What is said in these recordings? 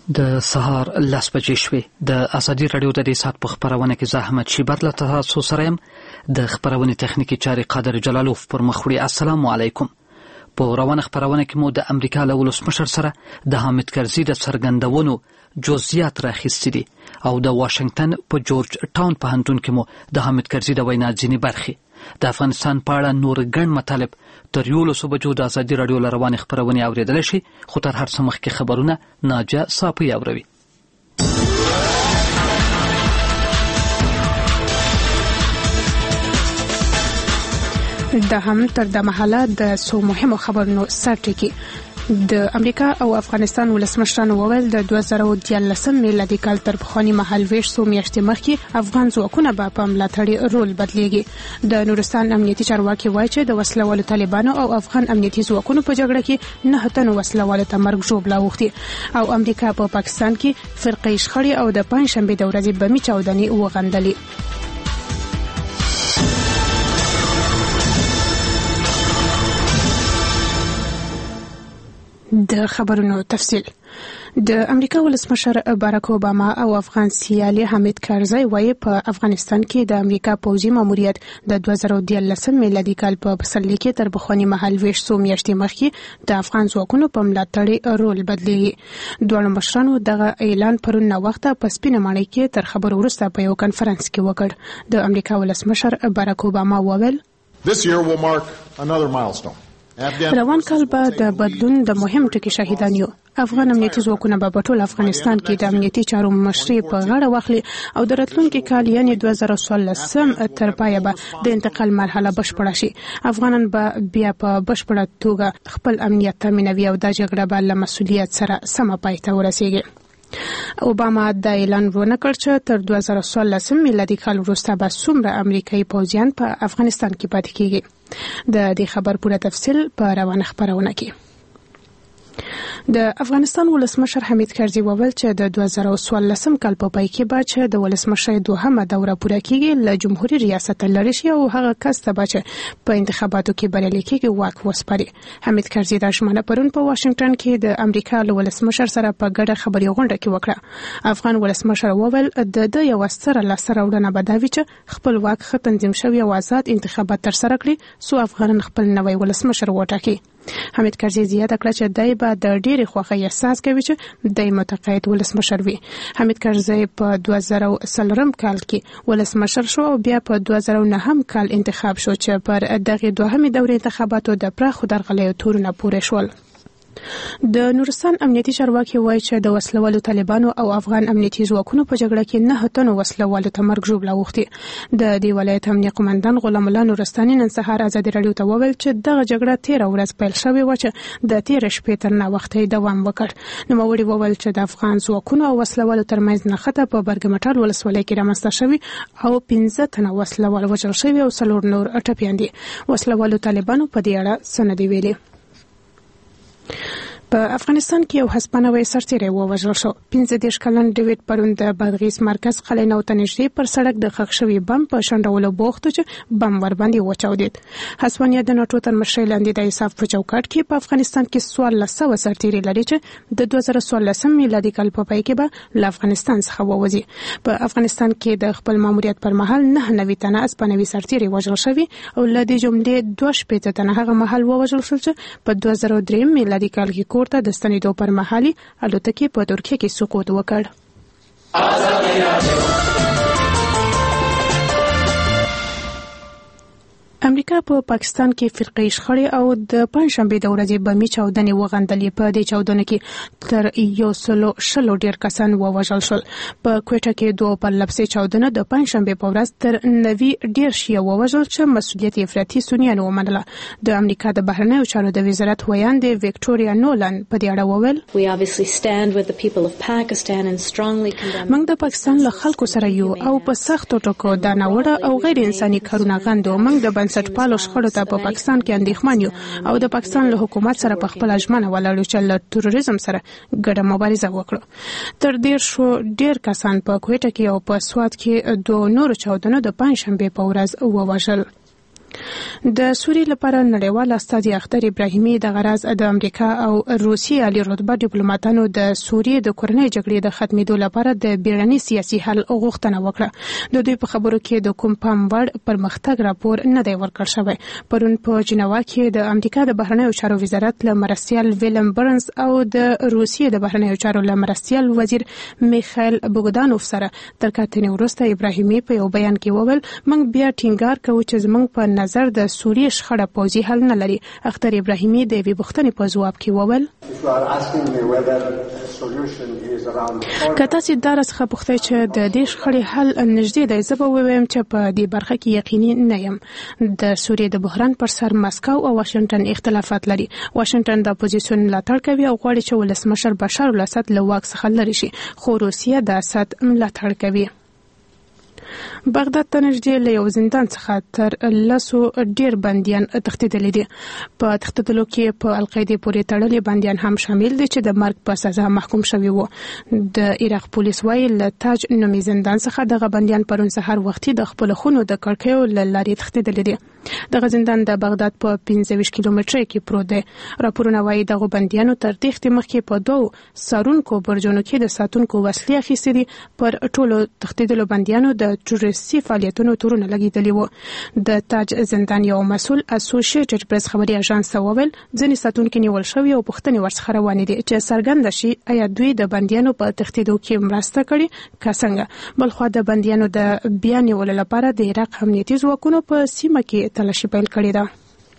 د سهار 10 بجې شوې. د ازادي رادیو د دې سات په خبرونه کې زحمت شیبت له تاسو سره يم. د خبرونه تخنیکی چاري قادر جلالوف پر مخ وړي. السلام علیکم. په روانه خبرونه کې مو د امریکا له ولسمشر سره د حامد کرزي د څرګندونو جزئیات راخیستي دي او د واشنگټن په جورج ټاون پوهنتون کې مو د حامد کرزي د وینا ځینې برخې د افغانستان په اړه نور ګڼ مطالب تر 11 بجو د ازادي رادیو له روانې خبرونه اوریدل شي. خو تر هر څه مخکې خبرونه ناجه صافي اوروي. د هم تر د محله د سو مهمو خبرونو سرټکی. د امریکا او افغانستان ولسمشرانو وویل د 2013 میلادي کال تر پخواني مهال ویش سو میاشتې مخکې افغان ځواکونه په ملاتړي رول بدلیږي. د نورستان امنیتي چارواکي وایي چې د وسلوالو طالبانو او افغان امنیتي ځواکونو په جګړه کې 9 تنو وسلوالو ته مرګ ژوبله اوښتي او امریکا په پاکستان کې فرقې شخړې او د پنځشنبې د ورځې بمي چاودنې وغندلې. د خبرونو تفصیل. د امریکا ولسمشر باراک اوباما او افغان سیالي حامد کرزي وايي په افغانستان کې د امریکا پوځي ماموریت د 2013 میلادي کال په پسرلي کې تر بخواني مهال ویش سو میاشتې مخکې د افغان ځواکونو په ملاتړ رول بدلیږي. دوه مشرانو دغه اعلان پرون وخت په سپینه ماڼۍ کې تر خبرو وروسته په یو کانفرنس کې وکړ. د امریکا ولسمشر باراک اوباما وویل This year will mark another milestone. روان کال به د بدلون د مهم ټکي شاهدان یو. افغان امنیتي ځواکونه په ټول افغانستان کې د امنیتي چارو مشري په غاړه واخلي او د راتلونکي کال یعنی 2014 تر پایه به د انتقال مرحله بشپړه شي. افغانان به بیا په بشپړه توګه خپل امنیت تامینوي او د جګړې په مسؤلیت سره سم پای ته ورسیږي. اوباما د اعلان ونه کړ چې تر 2014 میلادي کال وروسته به څومره امریکایي پوځیان په افغانستان کې پاتې کیږي. د دې خبر پوره تفصیل په روانه خبرونه کې. د افغانستان ولسمشر حامد کرزي وویل چې د 2014 کال په پای کې به چې د ولسمشر دوهمه دوره پوره کیږي له جمهوریت ریاست لري شي او هغه کس ته به چې په انتخاباتو کې بریالي کیږي واک وسپاري. حامد کرزي د شماله پرون په واشنگټن کې د امریکا له ولسمشر سره په ګډه خبري غونډه کې وکړه. افغان ولسمشر وویل د یو ستر لاسته راوړنه به دا وي چې خپل واک ښه تنظیم شوی او آزاد انتخابات ترسره کړي سو افغانان خپل نوی ولسمشر وټاکي. حامد کرزي زیاته کړه چې دای به د ډېرې خوښۍ احساس کوي چې د متقاعد ولسمشر وي. حامد کرزي په 2003 کال کې ولسمشر شو او بیا په 2009 کال انتخاب شو چې پر دغه دوهمې دورې انتخاباتو د پراخو درغلیو تورونه پورې شول. د نورستان امنیتي چارواکي وایي چې د وسلوالو طالبانو او افغان امنیتي ځواکونو په جګړه کې 9 تنو وسلوالو ته مرګ ژوبله اوښتي. د دې ولایت امنیتي قومندان غلام الله نورستاني نن سهار ازادي رادیو ته وویل چې دغه جګړه 13 ورځ پیل شوې و چې د 13 شپې تر ناوخته دوام وکړ. نوموړي وویل چې د افغان ځواکونو او وسلوالو ترمنځ نښته په برګمټال ولسوالۍ کې رامنځته شوې او 15 تنه وسلوال وژل شوي او 4 نور ټپیان دي. وسلوالو طالبانو په دې اړه څه نه دی ویلي. په افغانستان کې یو هسپانوي سرتیری ووژل شو. 15 کلن ډیوډ پرون د بادغیس مرکز قلعه نو ته نږدې پر سړک د ښخ شوي بم په شنډولو بوخت چې بم ور باندې وچاودید. هسپانیا د ناتو تر مشرۍ لاندې د ایساف په چوکاټ کې په افغانستان کې 1400 سرتیري لري چې د 2014 میلادي کال په پای کې به له افغانستان څخه ووځي. په افغانستان کې د خپل ماموریت پر مهال 9 تنه هسپانوي سرتیري وژل شوي او له دې جملې 2 تنه هغه مهال وژل شول چې په 2003 میلادي کال کې ورته د ستنېدو پر مهالي الوتکې په ترکیه کې سقوط وکړ. امریکا په پاکستان کې فرقې شخړې او د پنځشنبې د ورځې بمي چاودنې وغندلې. په دې چاودنه کې تر 100 ډیر کسان ووژل شول. په کوټه کې 2 پرلپسې چاودنه د پنځشنبې په ورځ تر 90 ډیر شیعه ووژل چې مسؤلیت افراطي سنیانو ومنله. د امریکا د بهرنیو چارو د وزارت ویاندې وکټوریا نولن په دې اړه وویل موږ د پاکستان له خلکو سره یو او په سختو ټکو د ناوړه او غیر انساني کارونه غندو. موږ د بنسټپالو شخړو ته په پاکستان کې اندېښمن یو او د پاکستان له حکومت سره په خپل ژمنه ولاړ چې له تروریزم سره ګډه مبارزه وکړو. تر ډیر کسان په کوټه کې او په سوات کې 2 نور چاودنه د پنځشنبې په ورځ ووژل. د سوریې لپاره نړیوال استازي اختر ابراهیمي د غرض د امریکا او روسیې عالی رتبه ډیپلوماټانو د سوریې د کورنۍ جګړې د ختمېدو لپاره د بیړني سیاسي حل غوښتنه وکړه. د دوی په خبرو کې د کوم پام وړ پرمختګ راپور نه دی ورکړل شوی. پرون په جنیوا کې د امریکا د بهرنیو چارو وزارت له مرستیال ویلم برنز او د روسیې د بهرنیو چارو له مرستیال وزیر میخائیل بوګدانوف سره تر کتنې وروسته ابراهیمي په یو بیان کې وویل موږ بیا ټینګار کوو چې زموږ په نظر د سوریې شخړه پوځي حل نه لري. اختر ابراهیمي د یوې پوښتنې په ځواب کې وویل که تاسو دا راڅخه پوښتئ چې د دې شخړې حل نږدې دی زه به ووایم چې په دې برخه کې یقیني نه یم. د سوریې د بحران پر سر مسکو او واشنگټن اختلافات لري. واشنگټن د اپوزیسیون ملاتړ کوي او غواړي چې ولسمشر بشار الاسد له واک څخه لرې شي خو روسیه د اسد ملاتړ کوي. بغداد ته نږدې له یو زندان څخه تر 10 ډیر بنديان تښتېدلي دي. په تښتېدلو کې په القاعده پورې تړلي بنديان هم شامل دي چې د مرګ په سزا محکوم شوي وو. د عراق پولیس وايي له تاج نومي زندان څخه دغه بنديان پرون سحر وختي د خپل خونو د کړکیو لارې تښتېدلي دي. دغه زندان د بغداد په 15 کیلومتره کې پروت دی. راپورونه وايي دغه بنديانو تر تښتې مخکې په 2 سارونکو برجونو کې د ساتونکو وسلې اخیستې دي. پر ټولو تښتېدلو بنديانو د ټوریستي فعالیتونو تورونه لګیدلي وو. د تاج زندان یو مسؤل اسوسییټډ پریس خبري اژانس وویل ځینې ساتونکو نیول شوی او پوښتنې ورڅخه روانې دي چې څرګنده شي آیا دوی د بنديانو په تښتېدو کې مرسته کړې که څنګه. بلخو د بنديانو د بیا نیولو لپاره د عراق امنیتي ځواکونو په سیمه کې تلاشي پیل کړې ده.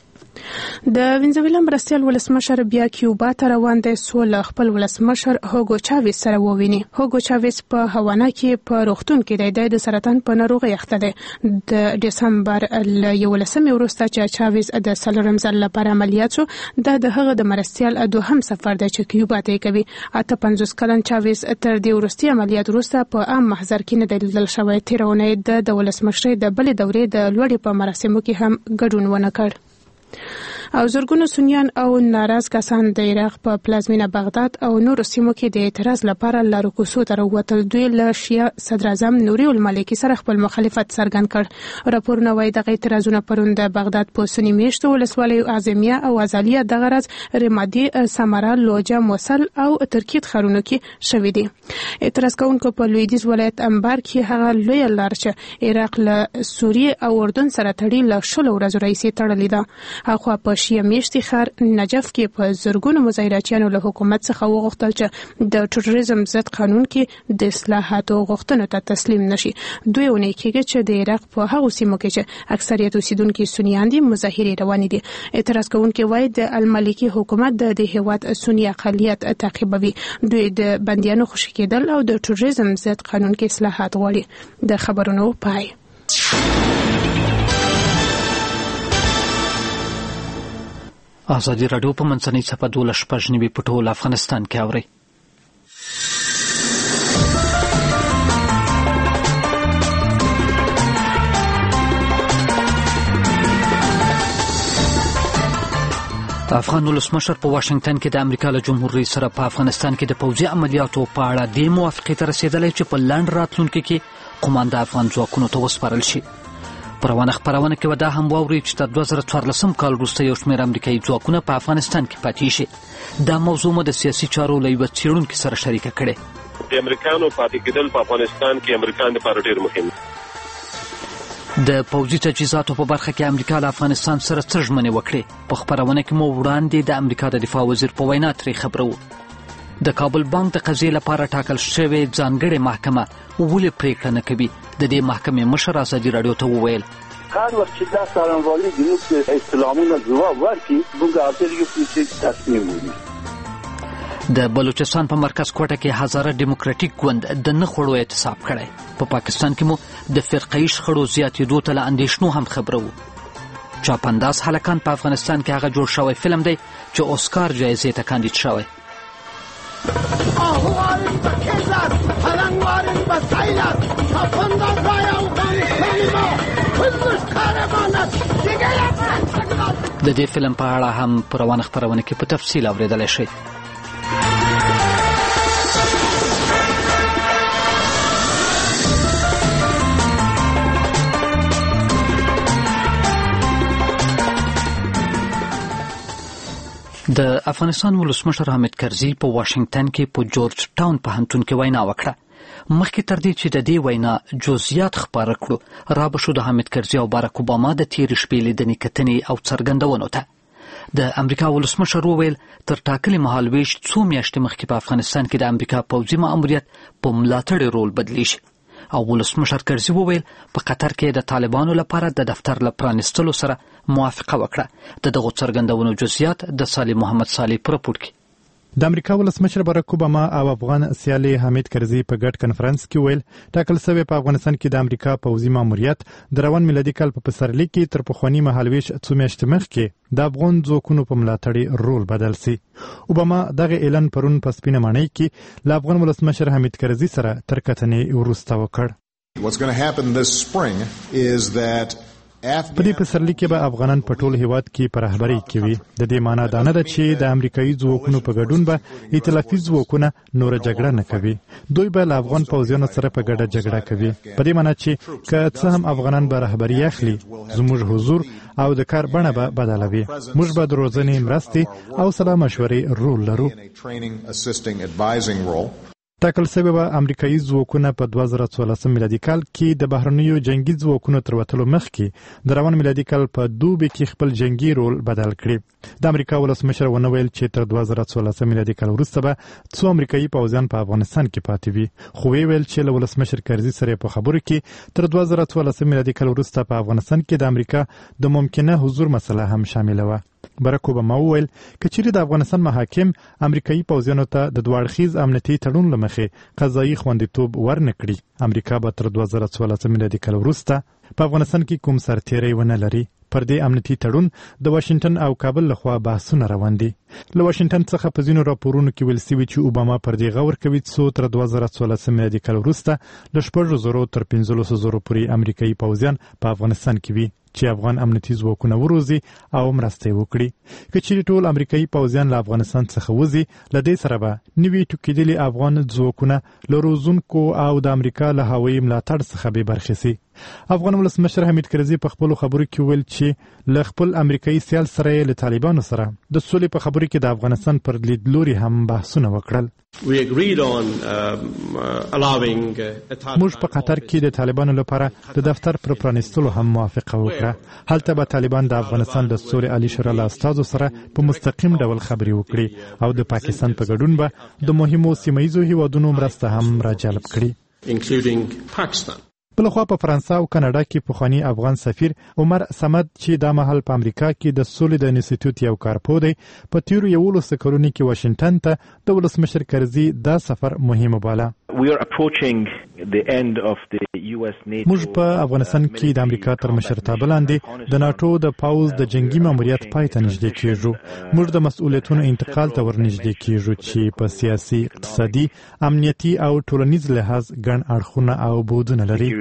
د وینزویلا مرستیال ولسمشر بیا کیوبا ته روان دی سو له خپل ولسمشر هوګو چاویز سره وویني. هوګو چاویز په هوانا کې په روغتون کې د سرطان په ناروغۍ اخته دی. د دسمبر ل 11 وروسته چې چاویز د څلورم ځل لپاره عملیات شو د هغه د مرستیال دوهم سفر دی چې کیوبا ته کوي. 58 کلن چاویز تر دې وروستي عملیات وروسته په عام محضر کې نه دی لیدل شوی. تیرونه د ولسمشر د بلې دورې د لوړې په مراسمو کې هم ګډون ونه کړ. او زرګونو سنیان او ناراض کسان د عراق په پلازمینه بغداد او نورو سیمو کې د اعتراض لپاره لارو کوڅو ته راووتل. دوی له شیعه صدر اعظم نوري المالکي سره خپل مخالفت څرګند کړ. راپورونه وايي دغه اعتراضونه پرون د بغداد په سنی میشتو ولسوالۍ اعظمیه او ازالیه د غرض رمادي سمرا لوجا موصل او ترکیت خارونو کې شوې دي. اعتراض کوونکو په لویدیز ولایت انبار کې هغه لوی لار چې عراق له سوریې او اردن سره تړي له شلو ورځو راهیسې تړلې ده. هغه په شیعه میشتي خار نجف کې په زرګونو مظاهراتیانو له حکومت څخه وغوښتل چې د ټروریزم ضد قانون کې د اصلاحاتو غوښتنو ته تسلیم نشي. دوی ونې کېږي چې د عراق په هغو سیمو کې چې اکثریت اوسیدونکي سنیان دي مظاهرې روانې دي. اعتراض کوونکي وایي د المالکي حکومت د هیواد سنی اقلیت تعقیبوي. دوی د بنديانو خوشي کېدل او د ټروریزم ضد قانون کې اصلاحات غواړي. د خبرونو پای. ازادي راډیو په منځنۍ صفحه 12 په ټول افغانستان کې اوري. افغان ولسمشر په واشنگټن کې د امریکا له جمهور رئیس سره په افغانستان کې د پوځي عملیاتو په اړه د موافقې ته رسیدلی چې په لنډ راتلونکي کې قومانده افغان ځواکونو ته وسپارل شي. پروانه خبرونه کې ودا هم واوري چې تر 2014 کال وروسته یو شمېر امریکایي ځواکونه په افغانستان کې پاتې شي. دا موضوع مو د سیاسي چارو له یوه څېړونکي سره شریکه کړې. د امریکانو پاتې کېدل په افغانستان کې امریکایانو لپاره ډېر مهم دي. د پوځي تجهیزاتو په برخه کې امریکا له افغانستان سره څه ژمنې وکړې. په خبرونه کې مو وړاندې د امریکا د دفاع وزیر په وینا ترې خبرو. د کابل بانک د قضیې لپاره ټاکل شوې ځانګړې محکمه ولې پریکړه نه کوي. د دې محکمې مشر ازادي راډیو ته وویل هر وقت چې دا څارنوالي ګروپ اسلامونه ځواب ورکړي موږ اخر یو تصمیم ونیسو. د بلوچستان په مرکز کوټه کې هزاره ډیموکراټیک ګوند د نه خوړو اعتصاب کړی. په پاکستان کې مو د فرقه‌ایي شخړو زیاتېدو ته له اندېښنو هم خبره وو. چاپنداز هلکان په افغانستان کې هغه جوړ شوی فلم دی چې اوسکار جایزې ته کاندید شوی. د دې فلم په اړه هم په روانه خبرونه کې په تفصیل اورېدلی شئ. د افغانستان ولسمشر حامد کرزي په واشنگټن کې په جورج ټاون پوهنتون کې وینا وکړه. مخکې تر دې چې د دې وینا جزئیات خپاره کړو، را به شو د حامد کرزي او باراک اوباما د تېرې شپې لیدنې کتنې او څرګندونو ته. د امریکا ولسمشر وویل تر ټاکلي مهالویش څو میاشتې مخکې په افغانستان کې د امریکا پوځي ماموریت په ملاتړ رول بدلی شي. او ولسمشر کرزي وویل په قطر کې د طالبانو لپاره د دفتر له پرانیستلو سره موافقه وکړه. د دغو څرګندونو جزئیات د صالح محمد صالح په راپور کې. د امریکا ولسمشر باراک اوباما او افغان سیالي حامد کرزي په ګډ کنفرانس کې ویل ټاکل شوی په افغانستان کې د امریکا پوځي ماموریت د روان میلادي کال په پسرلي کې تر پخواني مهالویش څو میاشتې مخکې د افغان ځواکونو په ملاتړ رول بدل سي. اوباما دغه اعلان پرون په سپینه ماڼۍ کې له افغان ولسمشر حامد کرزي سره تر کتنې وروسته وکړ. What's going to happen this spring is that په دې پسرلي کې به افغانان په ټول هیواد کې په رهبرۍ کې وي. د دې معنا دا نه ده چې د امریکایي ځواکونو په ګډون به ائتلافي ځواکونه نوره جګړه نه کوي. دوی به له افغان پوځیانو سره په ګډه جګړه کوي. په دې معنا چې که څه هم افغانان به رهبري اخلي، زموږ حضور او د کار بڼه به بدلوي. موږ به د روزنې مرستې او سلا مشورې رول لرو. ټاکل شوی به امریکایي ځواکونه په 2014 میلادي کال کې د بهرنیو جنگي ځواکونو تر وتلو مخکې د روان میلادي کال په دوبي کې خپل جنگي رول بدل کړي. د امریکا ولسمشر ونه ویل چې تر 2014 میلادي کال وروسته به څو امریکایي پوځیان په افغانستان کې پاتې وي، خو ویل چې له ولسمشر کرزي سره په خبرو کې تر 2014 میلادي کال وروسته په افغانستان کې د امریکا د ممکنه حضور مسله هم شامله وه. باراک اوباما وویل که چیرې د افغانستان محاکم امریکایي پوځیانو ته د دوه اړخیز امنیتي تړون له مخې قضایي خوندیتوب ورنه کړي، امریکا به تر 2014 میلادي کال وروسته په افغانستان کې کوم سرتیری ونه لري. پر دې امنیتي تړون د واشنگټن او کابل لخوا بحثونه روان دي. له واشنگټن څخه په ځینو راپورونو کې ویل شوي چې اوباما پر دې غور کوي څو تر 2014 میلادي کال وروسته له 4,000 تر 15,000 پورې امریکایي پوځیان په افغانستان کې وي چې افغان امنیتي ځواکونه وروزي او مرسته وکړي. که چیرې ټول امریکایي پوځیان له افغانستان څخه وځي، له دې سره به نوي ټوکېدلي افغان ځواکونه له روزونکو او د امریکا له هوایي ملاتړ څخه بې برخې سي. افغان ولسمشر حامد کرزي په خپلو خبرو کې ویل چې له خپل امریکایي سیال سره یې له طالبانو سره د سولې په خبرو کې د افغانستان پر لیدلوري هم بحثونه وکړل. موږ په قطر کې د طالبانو لپاره د دفتر پر پرانیستلو هم موافقه وکړه. هلته به طالبان د افغانستان د سولې عالی شورا له استازو سره په مستقیم ډول خبرې وکړي او د پاکستان په ګډون به د مهمو سیمه ییزو هیوادونو مرسته هم راجلب کړي. بلخوا په فرانسه او کاناډا کې پخوانی افغان سفیر عمر صمد چې دا مهال په امریکا کې د سولې د انسټیټیوټ یو کارپو دی، په تیرو 11 کلونو کې واشنگټن ته د ولسمشر کرزي دا سفر مهم باله. موږ په افغانستان کې د امریکا تر مشرتابه لاندې د ناتو د پوځ د جنگي ماموریت پای ته نږدې کیږو. موږ د مسؤلیتونو انتقال ته ورنږدې کیږو چې په سیاسي، اقتصادي، امنیتي او ټولنیز لحاظ ګڼ اړخونه او بعدونه لري.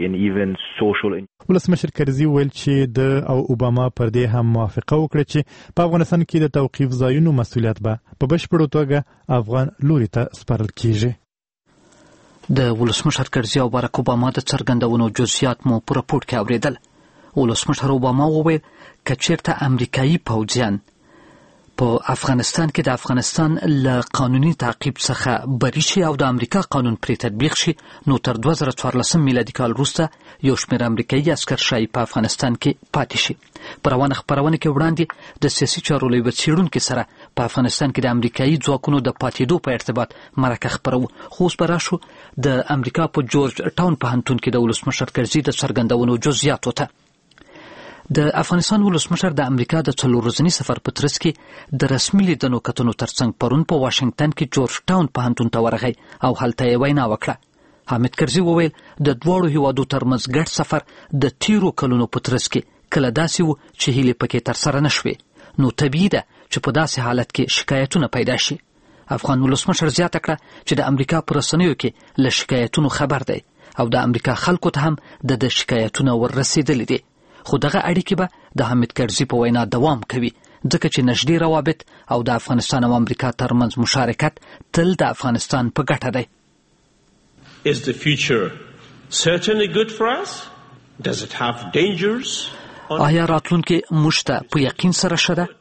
ولسمشر کرزي ویل چې د او اوباما پر دې هم موافقه وکړه چې په افغانستان کې د توقیف ځایونو مسؤلیت به په بشپړه توګه افغان لوري ته سپارل کیږي. د ولسمشر کرزي او باراک اوباما د څرګندونو جزئیات مو په راپور کې اوریدل. ولسمشر اوباما وویل که چیرته امریکایي پوځیان په افغانستان کې د افغانستان له قانوني تعقیب څخه بری شي او د امریکا قانون پرې تطبیق شي، نو تر 2014 میلادي کال وروسته یو شمېر امریکایي عسکر شاهي په افغانستان کې پاتې شي. په روانه خپرونه کې وړاندې د سیاسي چارو له یوه څېړونکي سره په افغانستان کې د امریکایي ځواکونو د پاتېدو په ارتباط مرکه خپروو. خو اوس به راشو د امریکا په جورج ټاون پوهنتون کې د ولسمشر کرزي د څرګندونو جزئیاتو ته. د افغانستان ولسمشر د امریکا د 4 ورځني سفر په ترڅ کې د رسمي لیدنو کتنو ترڅنګ پرون په واشنگټن کې جورج ټاون پوهنتون ته ورغی او هلته یې وینا وکړه. حامد کرزي وویل د دواړو هیوادو ترمنځ ګډ سفر د تیرو کلونو په ترڅ کې کله داسې و چې هیلې پکې ترسره نه شوې، نو طبیعي ده چې په داسې حالت کې شکایتونه پیدا شي. افغان ولسمشر زیاته کړه چې د امریکا په رسنیو کې له شکایتونو خبر دی او د امریکا خلکو ته هم د شکایتونه وررسېدلي دي، خو دغه اړیکې به د حامد کرزي په وینا دوام کوي ځکه چې نږدې روابط او د افغانستان او امریکا ترمنځ مشارکت تل د افغانستان په ګټه دی. Is the future certainly good for us? Does it have dangers? آیا راتلونکې موږ ته په یقین سره ښه ده؟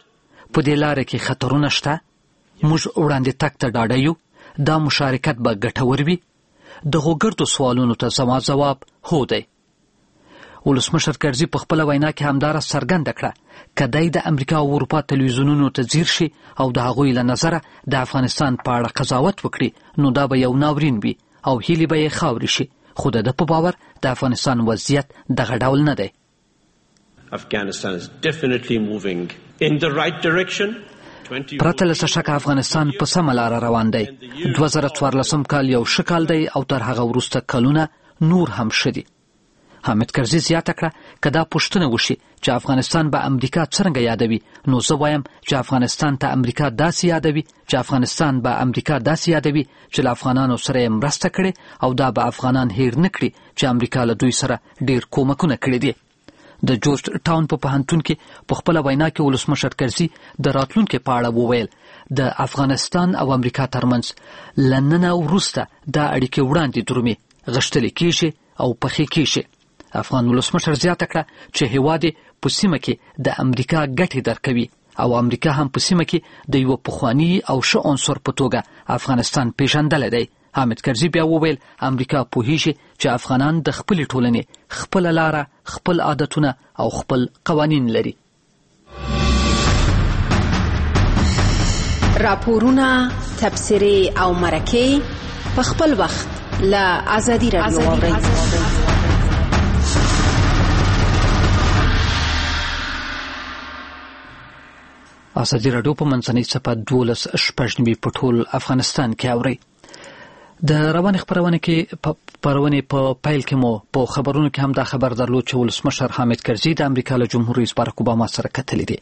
په دې لار کې خطرونه شته. موږ وړاندې تک ته ډاډه یو. دا مشارکت به ګټور وي. دغو ګردو سوالونو ته زما جواب هو دی. ولسمشر کرزي په خپل وینا کې همدارا څرګنده کړه کدی د امریکا او اروپا تلویزیونونو ته ځیر شي او د هغوی له نظره د افغانستان په اړه قضاوت وکړي نو دا به یو ناورین وي او هیلې به یې خاورې شي. خو د په باور د افغانستان وضعیت دغه ډول نه دی. Afghanistan is definitely moving in the right direction. پرته له شک افغانستان په سمه لاره روان دی. 2014 کال یو ښه کال دی او تر هغه وروسته کلونه نور هم ښه دي. حامد کرزي زیاته کړه که دا پوښتنه وشي چې افغانستان به امریکا څرنګه یادوي نو زه وایم چې افغانستان ته امریکا داسې یادوي چې له افغانانو سره یې مرسته کړې او دا به افغانان هیر نه کړي چې امریکا له دوی سره ډیر کومکونه کړي دي. د جورج ټاون په پوهنتون کې په خپل وینا کې ولسمشر کرزي د راتلونکي په اړه وویل د افغانستان او امریکا ترمنځ لننه وروسته دا اړیکې وړاندې درومي غښتلې کیږي او پخې کیږي. افغان ولسمشر زیاته کړه چې هیواد په سیمه کې د امریکا ګټې درکوي او امریکا هم په سیمه کې د یو پخوانی او ښه عنصر په توګه افغانستان پیژندل دی. حامد کرزي بیا وویل امریکا پوهیږي چې افغانان د خپل ټولنې خپل لاره خپل عادتونه او خپل قوانین لري. راپورونه تبصرې او مرکې په خپل وخت له آزادي رادیو واورئ. آزادي رادیو په منځنۍ صفحه 12 په ټول افغانستان کې اوري. د روانې خبرونه په پیل کې مو په خبرونو کې هم دا خبر درلود چې ولسمشر حامد کرزي د امریکا له جمهور رئیس بارک اوباما سره کتلې دي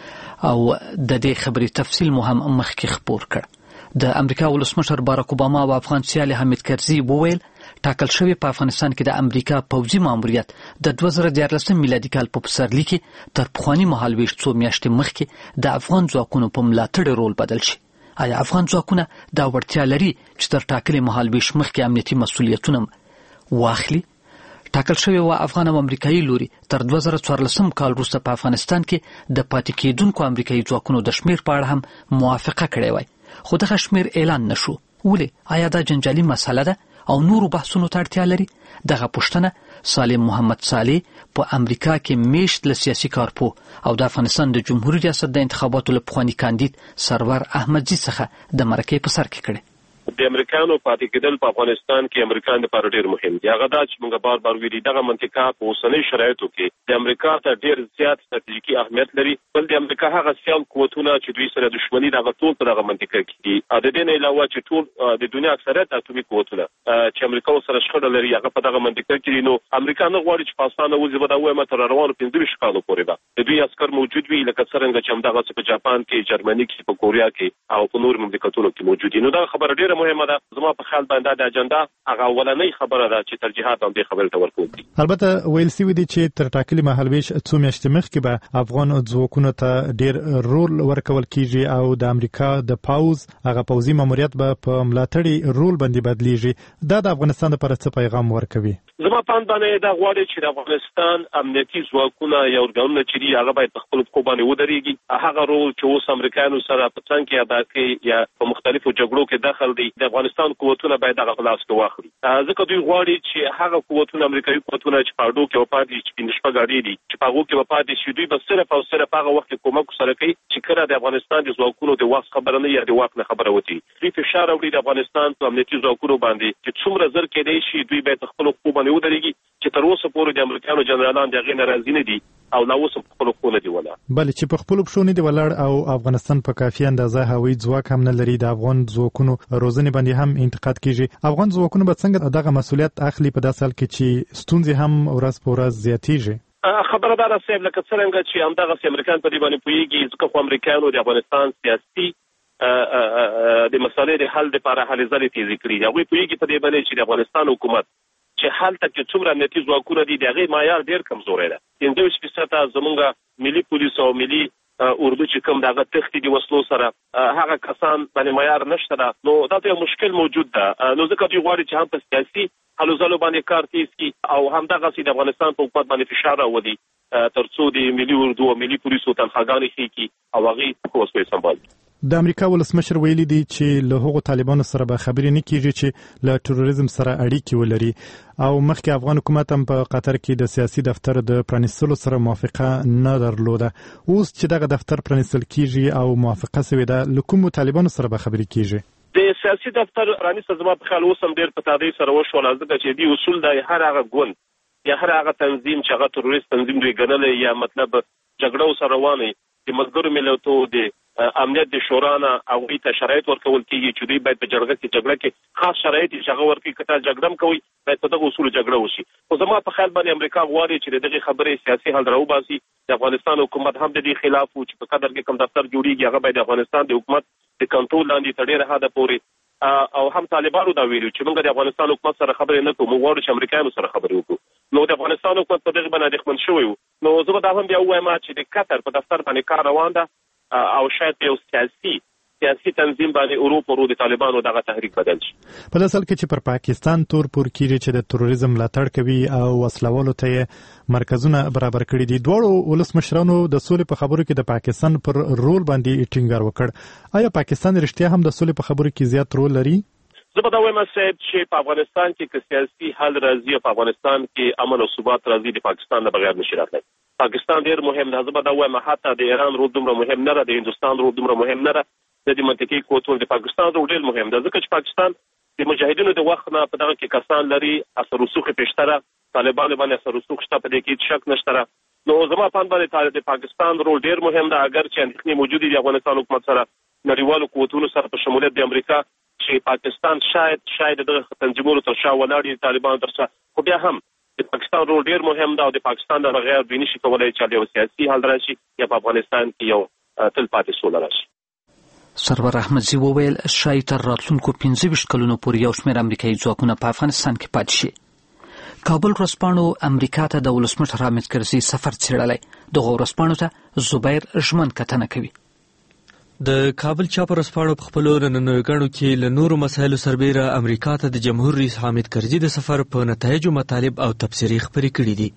او د دې خبرې تفصیل مو هم مخکې خبر کړ. د امریکا ولسمشر بارک اوباما او افغان سیال حامد کرزي وویل ټاکل شوی په افغانستان کې د امریکا پوځي ماموریت د 2014 میلادي کال په پسرلي کې تر پخواني مهالویش څو میاشتې مخکې د افغان ځواکونو په ملاتړ رول بدل شي. آیا افغان ځواکونه دا وړتیا لري چې تر ټاکلي مهالویش مخکې امنیتي مسؤلیتونه واخلي؟ ټاکل شوی و افغان او امریکایي لوري تر 2014 کال وروسته په افغانستان کې د پاتې کېدونکو امریکایي ځواکونو د شمیر په اړه هم موافقه کړې وای خو دغه شمیر اعلان نشو. ولې؟ آیا دا جنجالي مسله ده او نورو بحثونو ته اړتیا لري؟ دغه پوښتنه سالم محمد صالح په امریکا کې میشت له سیاسي کارپو او د افغانستان د جمهوریت ریاست د انتخاباتو له پخواني کاندید سرور احمدزي څخه د مرکې په سر کې کړي. د امریکانو پاتې کېدل په افغانستان کې امریکان لپاره ډېر مهم دي. هغه دا چې موږ بار بار ویلي دغه منطقه په اوسنۍ شرایطو کې د امریکا ته ډېر زیات ستراتیژیکي اهمیت لري. بل د امریکا هغه سیال قوتونه چې دوی سره دښمني دغه ټول په دغه منطقه کې دي. د دې نه علاوه چې ټول د دنیا اکثریت اټومي قوتونه چې امریکا سره شخړه لري هغه په دغه منطقه کې دي. نو امریکا نه غواړي چې پاکستان وځي به دا وایم تر روانو 15 کالو پورې به د دوی عسكر موجود وي لکه څنګه چې همدغه په جاپان کې جرمني کې په کوریا کې او په نور مملکتونو کې موجود دي. نو دا خبره ډېره مهمه ده. زما په خیال باندې د اجنډا هغه اولنۍ خبره ده چې ترجیحات هم دې خبرې ته ورکول دي. البته ویل سوي دي چې تر ټاکلي مهالویش څو میاشتې مخکې به افغان ځواکونو ته ډېر رول ورکول کیږي او د امریکا د پاوز هغه پوځي ماموریت به په ملاتړي رول باندې بدلیږي. دا د افغانستان لپاره څه پیغام ورکوي؟ زما په اند باندې دا غواړي چې د افغانستان امنیتي ځواکونه یا ارګانونه چې دي هغه باید په خپل پښو باندې ودرېږي. هغه رول چې اوس امریکایانو سره په څنګ کې ادا کوي یا په مختلفو جګړو کې دخل دي د افغانستان قوتونه باید هغه خلاص کې واخلي. ځکه دوی غواړي چې هغه قوتونه امریکایي قوتونه چې پاړو کې وپاتې چې پنځه غاډي دي چې پاغو کې وپاتې شي دوی به صرف او صرف هغه وخت کومک سره کوي چې کله د افغانستان د ځواکونو د وخت خبره نه یا د وخت خبره وتی. دوی فشار اوري د افغانستان په امنیتي ځواکونو باندې چې څومره زر کېدای شي دوی باید خپل قوت باندې ودرېږي چې تر اوسه پورې د امریکایانو جنرالان دغه ناراضي نه دي او لا اوس په خپل قوت دی ولا بل چې په خپل پښو نه دی ولاړ او افغانستان په کافي اندازه هوایي ځواک هم نه لري. د افغان ځواکونو روزنه باندې هم انتقاد کیږي. افغان ځواکونه به څنګه دغه مسؤلیت اخلي په داسې حال کې چې ستونزې هم ورځ په ورځ زیاتېږي؟ خبردار صاحب لکه څنګه چې همدغه امریکایان په دې باندې پوهیږي ځکه خو امریکایانو د افغانستان سیاسي د مسالې د حل لپاره هلې ځلې تیزې کړې. هغوی پوهیږي په دې باندې چې د افغانستان حکومت چې هلته کې څومره امنیتي ځواکونه دي د هغې معیار ډېر کمزوری ده. 15% زمونږ ملي پولیس او ملي اردو چې کوم دغه تختی دی وسلو سره هغه کسان باندې معیار نشته نو دا یو مشکل موجود ده نو ځکه دوی غواړي چې هم په سیاسي حلو ځلو باندې کار تیز کړي او همدغه د افغانستان په حکومت باندې فشار راوړي ترڅو د ملي اردو او ملي پولیسو تنخواګانې خېږي او هغه اوس سمبال. د امریکا ولسمشر ویلي دی چې له هغو طالبانو سره به خبرې نه کیږي چې له تروریزم سره اړیکې ولري او مخکې افغان حکومت هم په قطر کې د سیاسي دفتر د پرانیستلو سره موافقه نه درلوده. اوس چې دغه دفتر پرانیستل کیږي او موافقه شوې ده له کومو طالبانو سره به خبرې کیږي؟ د سیاسي دفتر پرانیستل زما په خیال اوس هم ډېر په تادی سره وشول ځکه چې دی اصول د هر هغه ګوند یا هر هغه تنظیم چې هغه تروریست تنظیم دی ګڼلی یا مطلب جګړه سره روانه د ملګرو ملتونو د امنیت د شورا نه هغوی ته شرایط ورکول کېږي چې دوی باید په جګړه کې خاص شرایط چې هغه ورکړي که تاسو جګړه هم کوئ باید په دغه اصولو جګړه وشي. خو زما په خیال باندې امریکا غواړي چې دغه خبرې سیاسي حل راوباسي. د افغانستان حکومت هم د دې خلاف و چې په قطر کې کوم دفتر جوړیږي هغه باید د افغانستان د حکومت د کنټرول لاندې تر ډېره حده پورې او هم طالبانو دا ویلي چې موږ د افغانستان حکومت سره خبرې نه کوو موږ غواړو چې امریکایانو سره خبرې وکړو. نو د افغانستان حکومت په دغه باندې اندېښمن شوی و. نو زه به دا هم بیا ووایم چې د قطر په دفتر باندې کار روان ده او شاید یو سیاسي تنظیم باندې اورو د طالبانو دغه تحریک بدل شي. په داسې حال کې چې پر پاکستان تور پور کیږي چې د تروریزم ملاتړ کوي او وسلوالو ته مرکزونه برابر کړي دي دواړو ولسمشرانو د سولې په خبرو کې د پاکستان پر رول باندې ټینګار وکړ. آیا پاکستان رښتیا هم د سولې په خبرو کې زیات رول لري؟ زه به دا وایم چې په افغانستان کې که سیاسي حل راځي او په افغانستان کې امن او ثبات راځي د پاکستان نه بغیر نشي راتلی. پاکستان ډیر مهم ده. زه به دا وایم حتی د ایران رول دومره مهم نه ده د هندوستان رول دومره مهم نه ده د دې منطقي کوتول د پاکستان رول ډیر مهم ده ځکه چې پاکستان د مجاهدینو د وخت نه په دغه کې کسان لري اثر رسوخ پېشتره طالبانو باندې اثر رسوخ شته په دې کې شک نشته. نو زما په باندې د پاکستان رول ډیر مهم ده اگر چې اندېښنې موجودې دي افغانستان حکومت سره نړیوالو قوتونو سره په شمولیت د امریکا چې پاکستان شاید دغه تنظیمونو تر شا ولاړ دي طالبانو تر شا خو بیا هم د پاکستان رول ډیر مهم ده او د پاکستان د بغیر دوی نشي کولای چې یو سیاسي حل راشي یا په افغانستان کې یو تل پاتې سوله راشي. سرور احمدزي وویل شاید تر راتلونکو 25 کلونو پورې یو شمېر امریکایي ځواکونه په افغانستان کې پاتې شي. کابل ورځپاڼو امریکا ته د ولسمشر حامد کرزي سفر څېړلی. دغه ورځپاڼو ته زبیر ژمن کتنه کوي. د کابل چاپ ورځپاڼو په خپلو نننیو ګڼو کې له نورو مسایلو سربیره امریکا ته د جمهور رئیس حامد کرزي د سفر په نتایجو مطالب او تبصرې خپرې کړي دي.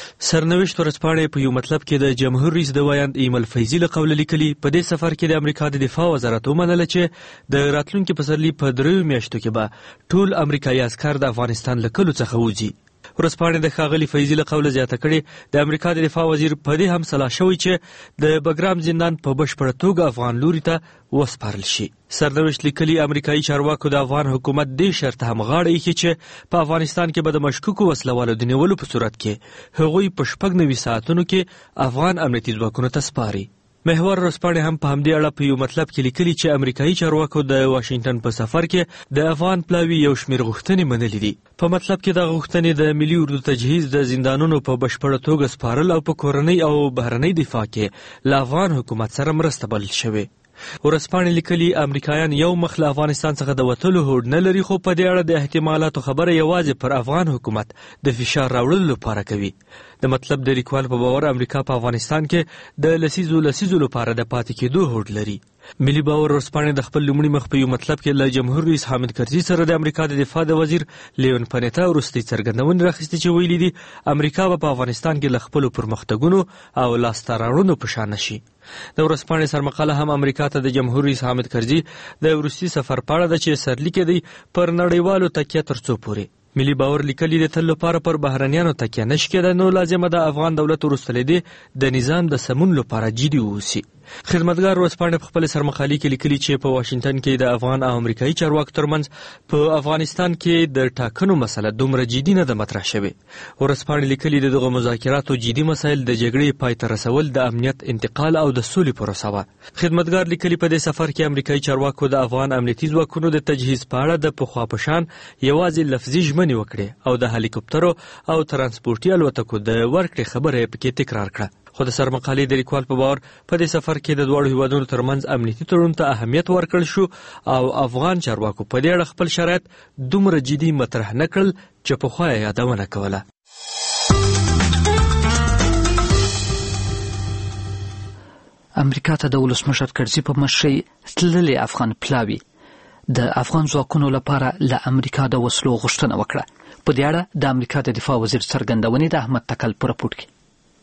سرنوشت ورځپاڼې په یو مطلب کې د جمهور رئیس د ویاند ایمل فیضي له قوله لیکلي په دې سفر کې د امریکا د دفاع وزارت ومنله چې د راتلونکي پسرلي په 3 میاشتو کې به ټول امریکایي عسکر د افغانستان له کلو څخه وځي. ورځپاڼې د ښاغلي فیضي له قوله زیاته کړې د امریکا د دفاع وزیر په دې هم سلا شوی چې د بګرام زندان په بشپړه توګه افغان لوري ته وسپارل شي. سرنوشت لیکلي امریکایي چارواکو د افغان حکومت دې شرط هم غاړه ایښي چې په افغانستان کې به د مشکوکو وسلوالو د نیولو په صورت کې هغوی په 96 ساعتونو کې افغان امنیتي ځواکونو ته سپاري. محور ورځپاڼې هم په همدې اړه په یو مطلب کې لیکلي چې امریکایي چارواکو د واشنگټن په سفر کې د افغان پلاوي یو شمېر غوښتنې منلې دي. په مطلب کې دغه غوښتنې د ملي اردو تجهیز د زندانونو په بشپړه توګه سپارل او په کورنۍ او بهرنۍ دفاع کې له افغان حکومت سره مرسته بلل شوې. ورځپاڼې لیکلي امریکایان یو مخ له افغانستان څخه د وتلو هوډ نه لري خو په دې اړه د احتمالاتو خبره یوازې پر افغان حکومت د فشار راوړلو لپاره کوي. د مطلب د لیکوال په باور امریکا په افغانستان کې د لسیزو لپاره د پاتې کېدو هوډ لري. ملي باور ورځپاڼې د خپل لومړي مخ په یو مطلب کې له جمهور رئیس حامد کرزي سره د امریکا د دفاع د وزیر لیون پنیتا وروستۍ څرګندونې راخیستې چې ویلي دي امریکا به په افغانستان کې له خپلو پرمختګونو او لاسته راوړنو په شا نشي. د ورځپاڼې سرمقاله هم امریکا ته د جمهور رئیس حامد کرزي د وروستي سفر په اړه ده چې سرلیکې دی پر نړیوالو تکیه تر څو پورې. ملي باور لیکلي د تل لپاره پر بهرنیانو تکیه نشي کېدای نو لازمه ده افغان دولت وروستلی دی د نظام د سمون لپاره جدي واوسي. خدمتګار ورځپاڼې په خپل سرمقالې کې لیکلي چې په واشنگټن کې د افغان او امریکایي چارواکو ترمنځ په افغانستان کې د ټاکنو مسله دومره جدي نه ده مطرح شوې. ورځپاڼې لیکلي د دغه مذاکراتو جدي مسایل د جګړې پای ته رسول د امنیت انتقال او د سولې پروسه وه. خدمتګار لیکلي په دې سفر کې امریکایي چارواکو د افغان امنیتي ځواکونو د تجهیز په اړه د پخوا په شان یوازې لفظي ژمنې وکړې او د هلیکوپټرو او ترانسپورټي الوتکو د ورکړې خبره یې پکې تکرار کړه. خو د سرمقالې د لیکوال په باور په دې سفر کې د دواړو هیوادونو ترمنځ امنیتي تړون ته اهمیت ورکړل شو او افغان چارواکو په دې اړه خپل شرایط دومره جدي مطرح نه کړل چې پخوا یې یادونه کوله. امریکا ته د ولسمشر کرزي په مشرۍ تللي افغان پلاوي د افغان ځواکونو لپاره له امریکا د وسلو غوښتنه وکړه. په دې اړه د امریکا د دفاع وزیر څرګندونې د احمد تکل په راپور کې.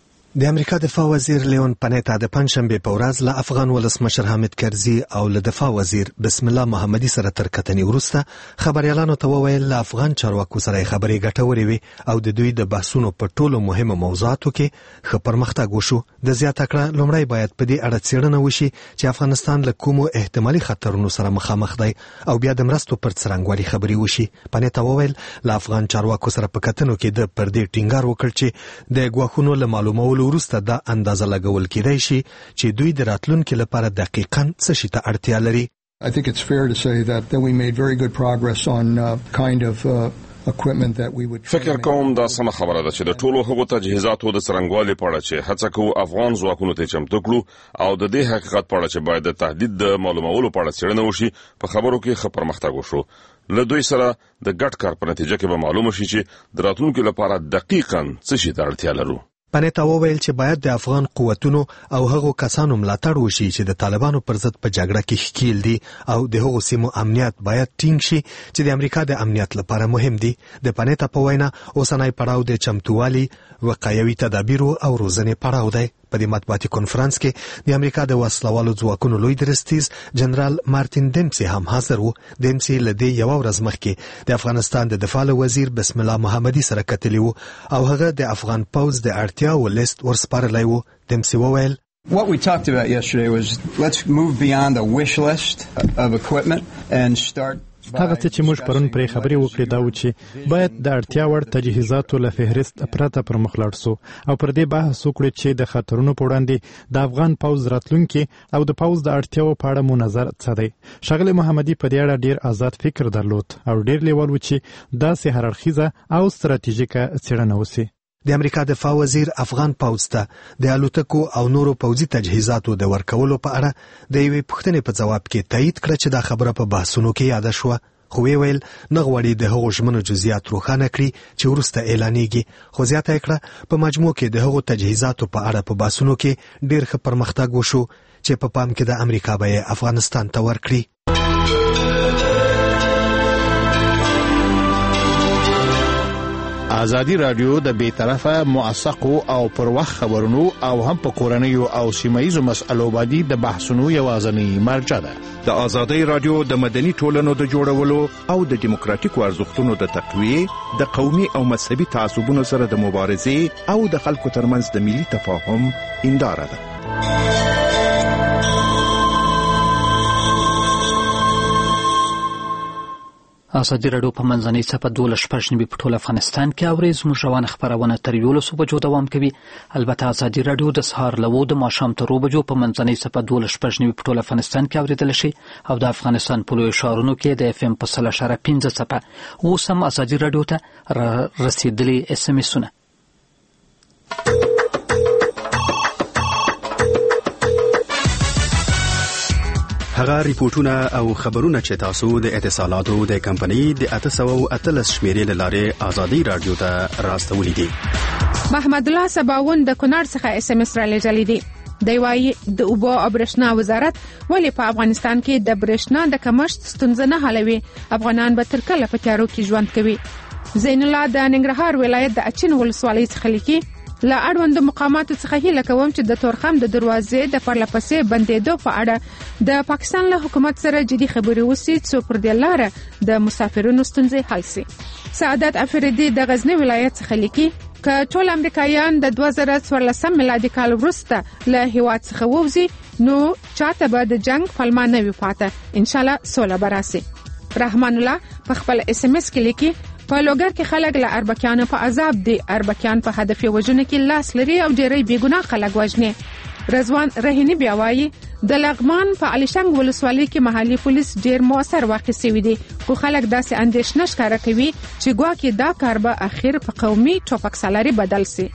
د امریکا دفاع وزیر لیون پنیتا د پنځشنبه په ورځ له افغان ولسمشر حامد کرزي او له دفاع وزیر بسم الله محمدي سره تر کتنې وروسته خبريالانو ته وویل له افغان چارواکو سره خبرې ګټورې وي او د دوی د بحثونو په ټولو مهمو موضوعاتو کې ښه پرمختګ وشو. د زیاته کړه لومړی باید په دې اړه څېړنه وشي چې افغانستان له کومو احتمالي خطرونو سره مخامخ دی او بیا د مرستو پر څرنګوالي خبرې وشي. پنیتا وویل له افغان چارواکو سره په کتنو کې د پردې ټینګار وکړ چې د ګواښونو له معلومولو وروسته دا اندازه لګول کېدای شي چې دوی د راتلونکي لپاره دقیقاً څه شي ته اړتیا لري. I think it's fair to say that we made very good progress on kind of equipment that we would. فکر کوم دا سم خبره ده چې د ټولو هغو تجهیزاتو د څرنګوالي په اړه چې هڅه کوو افغان ځواکونو ته چمتو کړو او د دې حقیقت په اړه چې باید د تهدید د معلومولو په اړه څېړنه وشي په خبرو کې ښه پرمختګ وشو. له دوی سره د ګډ کار په نتیجه کې به معلومه شي چې د راتلونکي لپاره دقیقاً څه شي ته اړتیا لرو. پنیتا وویل چې باید د افغان قوتونو او هغو کسانو ملاتړ وشي چې د طالبانو پر ضد په جګړه کې ښکیل دي او د هغو سیمو امنیت باید ټینګ شي چې د امریکا د امنیت لپاره مهم دي. د پنیتا په وینا اوسنی پړاو د چمتووالي، وقایوي تدابیرو او روزنې پړاو دی. په دې مطبوعاتي کنفرانس کې د امریکا د وسلوالو ځواکونو لوی درستیز جنرال مارتین دیمسي هم حاضر وو. دیمسي له دې یو ورځ مخکې د افغانستان د دفاع وزیر بسم الله محمدي سره کتلی وو او هغه د افغان پوز د اړتیاو لیست ورسپارلی وو. دیمسي وویل What we talked about yesterday was let's move beyond the wish list of equipment and start هغه څه چې موږ پرون پرې خبرې وکړې دا و چې باید د اړتیا وړ تجهیزاتو له فهرست پرته پر مخ لاړ سو او پر دې بحث وکړو چې د خطرونو په وړاندې د افغان پوز راتلونکي او د پوز د اړتیاو په اړه مو نظر څه دی. ښاغلی محمدي په دې اړه ډیر آزاد فکر درلود او ډیر لیوال و چې داسې هررخیزه او ستراتیژیکه څېړنه وسي. د امریکا دفاع وزیر افغان پوز ته د الوتکو او نورو پوځي تجهیزاتو د ورکولو په اړه د یوې پوښتنې په جواب کې تایید کړ چې دا خبره په بحثونو کې یاد شوه. خو ویل نه غواړي د هغو ژمنو جزئیات روښانه کړي چې وروسته اعلانېږي. خو زیاته یې کړه په مجموع کې د هغو تجهیزاتو په اړه په بحثونو کې ډیر ښه پرمختګ وشو چې په پام کې د امریکا به افغانستان ته ورکړي. ازادي رادیو د بیطرفه موثقو او پر وخت خبرونو او هم په کورنیو او سیمایي مسایلو باندې د بحثونو یوازینی مرجع ده. د ازادي رادیو د مدني ټولنو د جوړولو او د دیموکراتیکو ارزښتونو د تقویه، د قومي او مذهبي تعصبونو سره د مبارزې او د خلکو ترمنځ د ملي تفاهم هنداره ده. ازادي راډیو په منځنۍ څپه 12 په ټول افغانستان کې اوري. زموږ روانه خبرونه تر 11 بجو دوام کوي. البته ازادي راډیو د سهار له 9 د ماښام تر 2 بجو په منځنۍ څپه 12 په ټول افغانستان کې اوریدل شي او د افغانستان په لوی ښارونو کې د FM په 0.5 څپه اوس هم ازادي راډیو ته رسیدلي SMS-ونه. هغه ریپورتونه او خبرونه چې تاسو د اتصالاتو د کمپنۍ د 813 شمیرې لاره ازادي رادیو ته راستولې دي. محمد الله سباون د کونړ څخه SMS را لېږلې دي. دی وايي د اوبو او برېښنا وزارت ولې په افغانستان کې د برېښنا د کمښت ستونزه نه حلوي؟ افغانان به تر کله په تیارو کې ژوند کوي؟ زین الله د ننګرهار ولایت د اچین ولسوالۍ څخه لیکي له اړوند مقاماتو څخه هیله کوم چې د تورخم د دروازې د پرلپسې بندېدو په اړه د پاکستان له حکومت سره جدي خبرې وشي څو پر دې لاره د مسافرونو ستونزې حل شي. سعادت افریدي د غزنی ولایت څخه لیکي که ټول امریکایان د 2014 میلادي کال وروسته له هیواد څخه ووځي نو چاته به د جنگ پلمه نه وي پاته، ان شاء الله سوله به راشي. رحمان الله په خپل SMS کې لیکي په لوګر کې خلک له اربکیانو په عذاب دي. اربکیان په هدفي وژنو کې لاس لري او ډېری بېګناه خلک وژني. رضوان رهینی بیا وایي د لغمان په عليشنګ ولسوالۍ کې محلي پولیس ډېر موثر واقع شوي دي، خو خلک داسې اندېښنه ښکاره کوي چې ګواکې دا کار به اخر په قومي ټوپک سالاري بدل شي.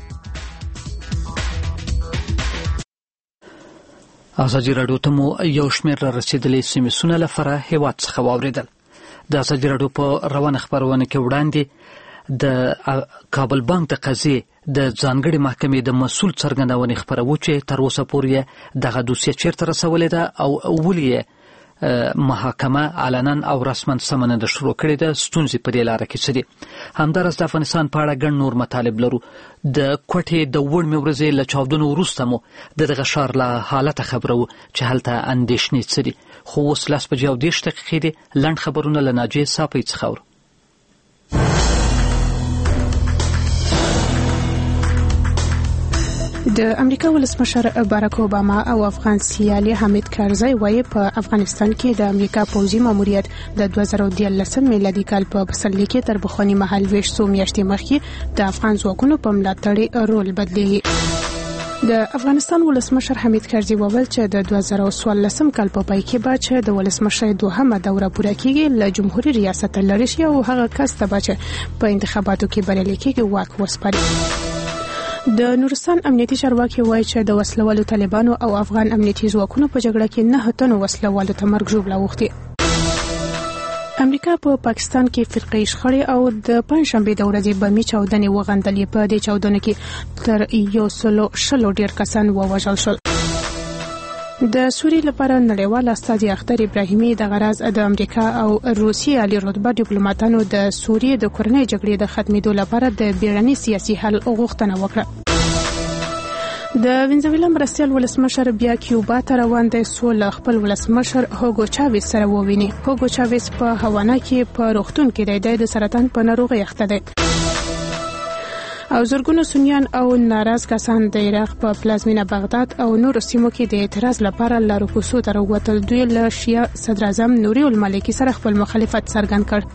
ازادي راډیو ته مو یو شمېر را رسېدلي SMS-ونه له فراه هیواد څخه واورېدل. د ازادي راډیو په روانه خبرونه کې وړاندې د کابل بانک د قضیې د ځانګړي محکمې د مسؤل څرګندونې خبرو چې تر اوسه پورې دغه دوسیه چیرته رسولې ده او ولې محاکمه علنا او رسما سمنه د شروع کړې ده، ستونزې په دې لاره کې څه دي. همدارس د افغانستان په اړه ګڼ نور مطالب لرو. د کوټې د وړمې ورځې له چاودنو وروسته مو دغه ښار له حالته خبرو چې هلته اندېښنې څه دي. خو اوس 10:30 دي. لنډ خبرونه له ناجیې صافی څخه اورو. د امریکا ولسمشر باراک اوباما او افغان سیالي حامد کرزی وايي په افغانستان کې د امریکا پوځي ماموریت د 2013 میلادي کال په پسرلي کې تر بخونی مهال ویش څو میاشتې مخکې د افغان ځواکونو په ملاتړ رول بدلیږي. د افغانستان ولسمشر حامد کرزی وویل چې د 2014 کال په پای کې به چې د ولسمشر دوهمه دوره پوره کیږي له جمهوریت ریاست لري شي او هغه کس ته به چې په انتخاباتو کې بریالي کیږي واک وسپاري. د نورستان امنیتي چارواکي وایي چې د وسلوالو طالبانو او افغان امنیتي ځواکونو په جګړه کې 9 تنو وسلوالو ته مرګ ژوبله اوښتې. امریکا په پاکستان کې فرقې شخړې او د پنځشنبې د ورځې بمي چاودنې وغندلې. په دې چاودنو کې تر 100 ډیر کسان ووژل شول. د سوریې لپاره نړیوال استازي اختر ابراهیمي د غرض د امریکا او روسیې عالی رتبه ډیپلوماټانو د سوریې د کورنۍ جګړې د ختمېدو لپاره د بیړني سیاسي حل غوښتنه وکړه. د وینزویلا مرستیال ولسمشر بیا کیوبا ته روان دی څو له خپل ولسمشر هوګو چاویز سره وویني. هوګو چاویز په هوانا کې په روغتون کې د سرطان په ناروغۍ اخته دی او زرګونو سنیان او ناراض کسان د عراق په پلازمینه بغداد او نورو سیمو کې د اعتراض لپاره لارو کوڅو ته راووتل. دوی له شیعه صدر اعظم نوري المالکي سره خپل مخالفت څرګند کړ.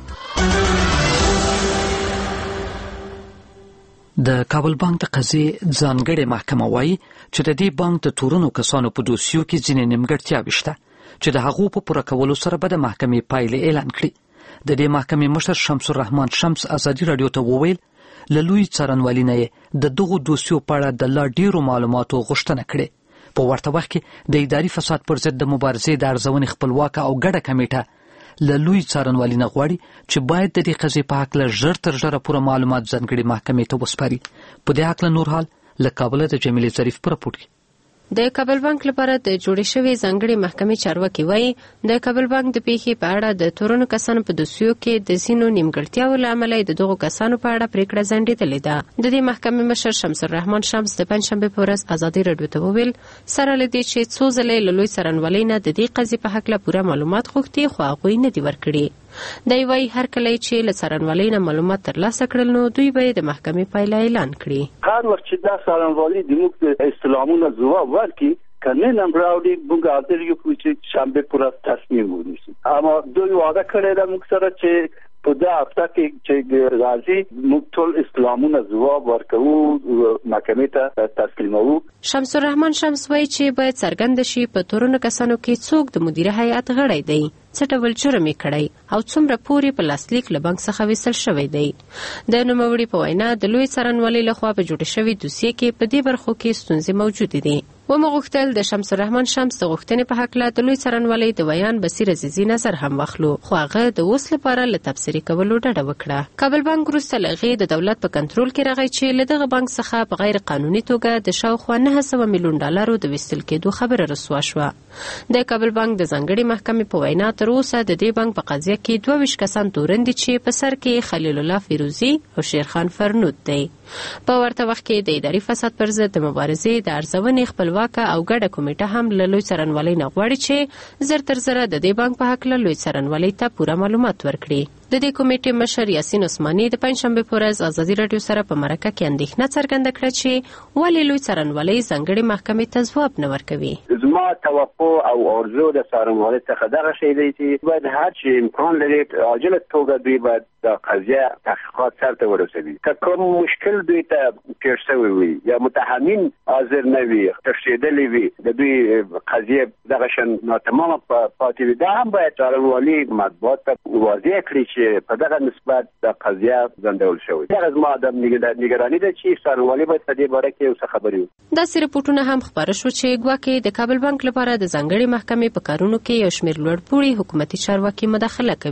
د کابل بانک د قضیې ځانګړې محکمه وایي چې د دې بانک د تورنو کسانو په دوسیو کې ځینې نیمګړتیاوې شته چې د هغو په پوره کولو سره به د محکمې پایلې اعلان کړي. د دې محکمې مشر شمس الرحمن شمس ازادي رادیو ته وویل له لوی څارنوالي نه د دغو دوسیو په اړه د لا ډیرو معلوماتو غوښتنه کړې. په ورته وخت کې د اداري فساد پر ضد د مبارزې د ارزونې خپلواکه او ګډه کمیټه له لوی څارنوالي نه غواړي چې باید د دې قضیې په هکله ژر تر ژره پوره معلومات ځانګړې محکمې ته وسپاري. په دې هکله نور حال له کابل د جمیلې ظریف په راپور کې. د کابل بانک لپاره د جوړې شوې ځانګړې محکمې چارواکي وایي د کابل بانک د پیښې په اړه د تورنو کسانو په دوسیو کې د ځینو نیمګړتیاوو له امله د دغو کسانو په اړه پریکړه ځنډېدلې ده. د دې محکمې مشر شمس الرحمن شمس د پنځشنبې په ورځ ازادي رادیو ته وویل سره له دې چې څو ځلې له لوی څارنوالۍ نه د دې قضیې په هکله پوره معلومات غوښتي خو هغوی نه دي ورکړي. دی وايي هر کله چې له څارنوالۍ نه معلومات ترلاسه کړل نو دوی به د محکمې پایله اعلان کړي. هر وخت چې دا څارنوالۍ د موږ استعلامونه ځواب ورکړي کنه نمبراوډي موږ اته یو چې شنبه پورا تصمیم ونیسو. اما دوی وعده کړی دا موږ سره چې په دا هفته کې چې راځي موږ ټول استعلامونه ځواب ورکوو محکمې ته تسلیموو. شمس الرحمن شمس وايي چې باید څرګند شي په تورنو کسانو کې څوک د مدیره هیئت غړی دی، څه ډول جرم یې کړی او څومره پورې په لاسلیک له بانک څخه ویستل شوی دی. د نوموړي په وینا د لوی څارنوالۍ لخوا په جوړې شوې دوسیې کې په دې برخو کې ستونزې موجودې دي. ومغوښتل د شمس الرحمن شمس د غوښتنې په هکله د لوی څارنوالۍ د بیان بصیر عزیزي نظر هم واخلو خو هغه د اوس لپاره له تبصرې کولو ډډه وکړه. کابل بانک وروسته له هغې د دولت په کنټرول کې راغی چې له دغه بانک څخه په غیر قانوني توګه د شاوخوا 900 میلیون ډالرو د ویستل کېدو خبره رسوا شوه. د کابل بانک د ځانګړې محکمې په وینا تر اوسه د دې بانک په قضیه کې 22 کسان تورن دي چې په سر کې خلیل الله فیروزی او شیرخان فرنود دی. په ورته وخت کې د اداري فساد پر ضد د مبارزې د ارزونې خپلواکه او ګډه کمیټه هم له لوی څارنوالۍ نه غواړي چې زر تر زره د دې بانک په هکله لوی څارنوالۍ ته پوره معلومات ورکړي. د دې کمیټې مشر یاسین عثماني د پنځشنبې په ورځ ازادي رادیو سره په مرکه کې اندېښنه څرګنده کړه چې ولې لوی څارنوالۍ ځانګړې محکمې ته ځواب نه ورکوي. زما توقع او ارزو د څارنوالۍ څخه دغه شی دی چې باید هر چې امکان لري عاجله توګه دوی باید د قضیه تحقیقات سرته ورسوي. که کوم مشکل دوی ته پیښ شوی وي یا متهمین حاضر نه وي تښتېدلي وي د دوی قضیه دغه شان ناتمامه پاتې وي دا هم باید څارنوالۍ مطبوعات ته واضح کړي چې په دغه نسبت د قضیه ځنډول شوی. دغه زما د نگراني ده چې څارنوالۍ باید په دې باره کې یو څه خبرې وکړي. داسې رپورټونه هم خپاره شو چې ګواکې د کابل بانک لپاره د ځانګړې محکمې په کارونو کې یو شمېر لوړپوړي حکومتي چارواکي مداخله کوي.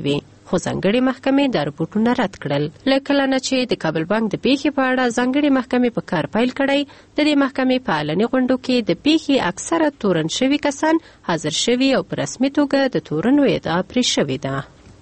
خو ځانګړي محکمې دا رپورټونه رد کړل. لکه نه چې د کابل بانک د پیښې په اړه ځانګړي محکمې په کار پیل کړی، د دې محکمې په اعلاني غونډو کې د پیښې اکثره تورن شوي کسان حاضر شوي او په رسمي توګه د تورنو ادعا پرې شوې ده.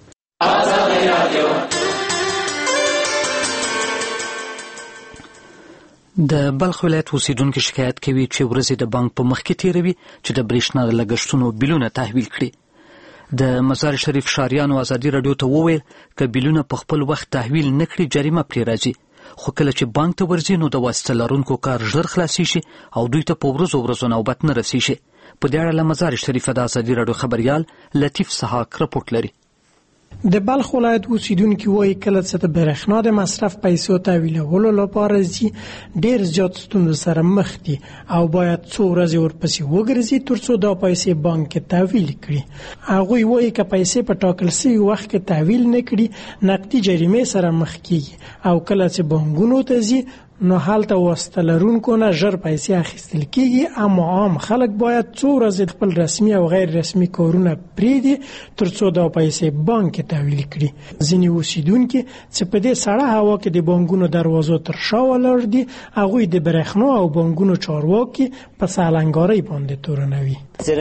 د بلخ ولایت اوسیدونکو شکایت کوي چې ورځې د بانک په مخ کې تیروي چې د برېښنا د لګښتونو بیلونه تحویل کړي. د مزار شریف ښاریانو ازادي راډیو ته وویل که بیلونه په خپل وخت تحویل نه کړي جریمه پرې راځي، خو کله چې بانک ته ورځي نو د واسطه لرونکو کار ژر خلاصي شي او دوی ته په ورځو نوبت نه رسي شي. په دې اړه له مزار شریف د ازادي راډیو خبريال لطیف سحاق رپورټ لري. د بلخ ولایت اوسیدونکو وایي کله چې د برېښنا د مصرف پیسو تحویلولو لپاره ډېر زیات ستونزو سره مخ دي او باید څو ورځې ورپسې وګرځي ترڅو دا پیسې بانک کې تحویل کړي. هغوی وایي که پیسې په ټاکل شوي وخت کې تحویل نه کړي نقدي جریمې سره مخ کیږي او کله چې بانکونو ته ځي نو هلته واسطه لرونکو نه ژر پیسې اخیستل کیږي، اما عام خلک باید څو ورځې خپل رسمي او غیر رسمي کارونه پرېږدي ترڅو دا پیسې بانک کې تحویل کړي. ځینې اوسیدونکي چې په دې سړه هوا کې د بانکونو دروازو تر شا ولاړ دي هغوی د برېښنا او بانکونو چارواکي په سالنګارۍ باندې تورنوي.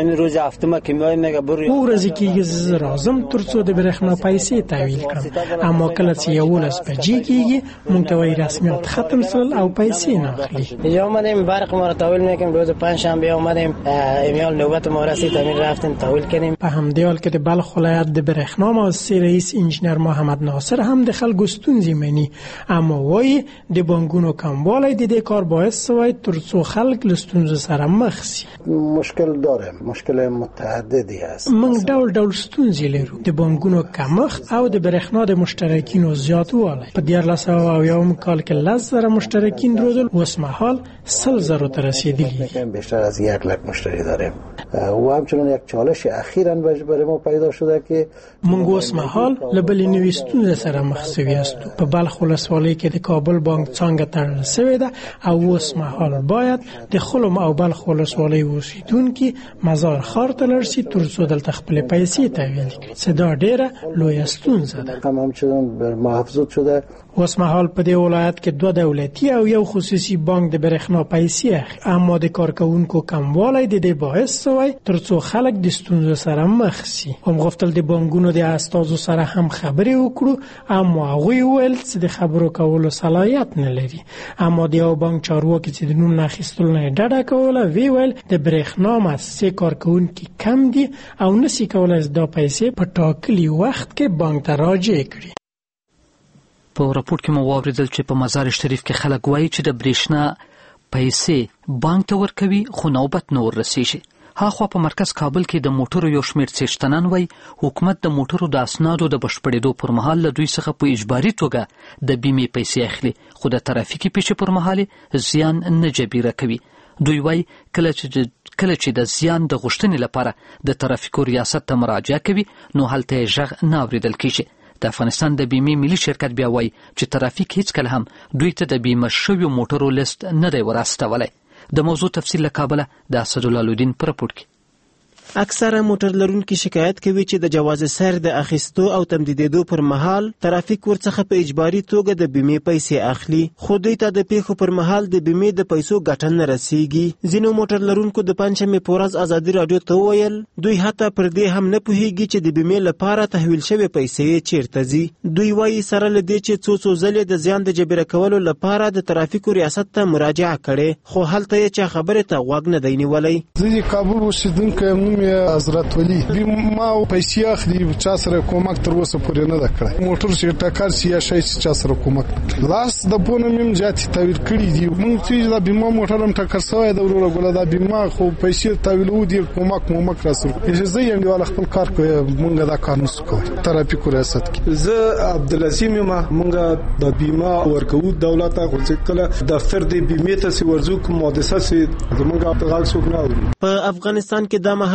ورځې کېږي زه راځم ترڅو د برېښنا پیسې تحویل کړم، اما کله چې 11 بجې کېږي موږ ته وایي رسمیت ختم شول او پیسې نه اخلي. یا اومدیم برق ما را تحویل میکنیم، روز پنجشنبه اومدیم ایمیل نوبت ما رسید همین رفتیم تحویل کنیم. په همدې حال کې د بلخ ولایت د برېښنا مؤسسې رئیس انجنیر محمد ناصر هم د خلکو ستونزې مني، اما وایي د بانکونو کموالی د دې کار باعث شوی ترڅو خلک له ستونزو سره مخ شي. مشکل داریم، مشکل متعددی هست. موږ ډول ستونزې لرو، د بانکونو کمښت او د برېښنا د مشترکینو زیاتوالی. په 2001 کال کې 10,000 مشترکین درلودل، اوس مهال 100,000 ته رسیدلی. بیشتر از 100,000 مشتری داریم و همچنین یک چالش اخیراً برای ما پیدا شده که موږ اوس مهال له بلې نوې ستونزې سره مخ شوي یاستو. په بلخ ولسوالۍ کې د کابل بانک څانګه تړل شوې ده او اوس مهال باید د خلم او بلخ ولسوالۍ اوسیدونکي مزار ښار ته لاړ شي ترڅو دلته خپلې پیسې تحویل کړي، چې دا ډېره لویه ستونزه ده. همچنین محافظت شده. اوس مهال په دې ولایت کې 2 دولتي او 1 خصوصي بانک د برېښنا پیسې اخلي، اما د کارکونکو کموالی د دې باعث شوی ترڅو خلک د ستونزو سره مخ شي. هم غوښتل د بانکونو د استازو سره هم خبرې وکړو، اما هغوی ویل چې د خبرو کولو صلاحیت نه لري. اما د یو بانک چارواکي چې د نوم نه اخیستلو نه ډډه کوله ویل د برېښنا مؤسسې کارکونکي کم دي او نشي کولی دا پیسې په ټاکلي وخت کې بانک ته راجع کړي. په راپورټ کې مو واوریدل چې په مزار شریف کې خلک وایي چې د برېښنا پیسې بانک ته ورکوي خو نوبت نه ورسیږي. هاخوا په مرکز کابل کې د موټرو یو شمېر څښتنان وایي حکومت د موټرو د اسنادو د بشپړېدو پر مهال له دوی څخه په اجباري توګه د بیمې پیسې اخلي، خو د ترافیکي پیښې پر مهال زیان نه جبیره کوي. دوی وایي کله چې د زیان د غوښتنې لپاره د ترافیکو ریاست ته مراجعه کوي نو هلته یې غږ نه اورېدل کېږي. د افغانستان د بیمې ملي شرکت بیا وایي چې ترافیک هیڅکله هم دوی ته د بیمه شویو موټرو لیست نه دی وراستولی. د موضوع تفصیل له کابله د اسدالله لودین په راپورټ کې. اکثره موټر لرونکي شکایت کوي چې د جواز سیر د اخیستو او تمدیدېدو پر مهال ترافیک ورڅخه په اجباري توګه د بیمې پیسې اخلي، خو دوی ته د پیښو پر مهال د بیمې د پیسو ګټه نه رسیږي. ځینو موټر لرونکو د پنجشنبې په ورځ ازادي راډیو ته وویل دوی حتی پر دې هم نه پوهیږي چې د بیمې لپاره تحویل شوې پیسې چیرته ځي. دوی وایي سره له دې چې څو ځلې د زیان د جبیره کولو لپاره د ترافیکو ریاست ته مراجعه کړې، خو هلته یې چا خبرې ته غوږ نه دی نیولی. زه کابل اوسیدونکی یم، حضرت ولی بیمه او پیسې اخلي، چا سره کومک تر اوسه پورې نه ده کړی. موټر چې ټکر شي یا شي چا سره کومک لاس د پونه مم جاتي تحویل کړي دي. موږ چې دا بیمه موټر هم ټکر شوی د وروره ګوله دا بیمه خو پیسې تحویلو دي کومک راسره. زه یم دیواله خپل کار کوي، موږ دا کار نشو کولی ترافیک ریاست کې. زه عبدالعظیم یم، موږ د بیمه ورکو دولت خو چې کله دفتر د بیمې ته ورزو کوم مؤسسه سي زموږ په غاړه څوک نه. په افغانستان کې د مهال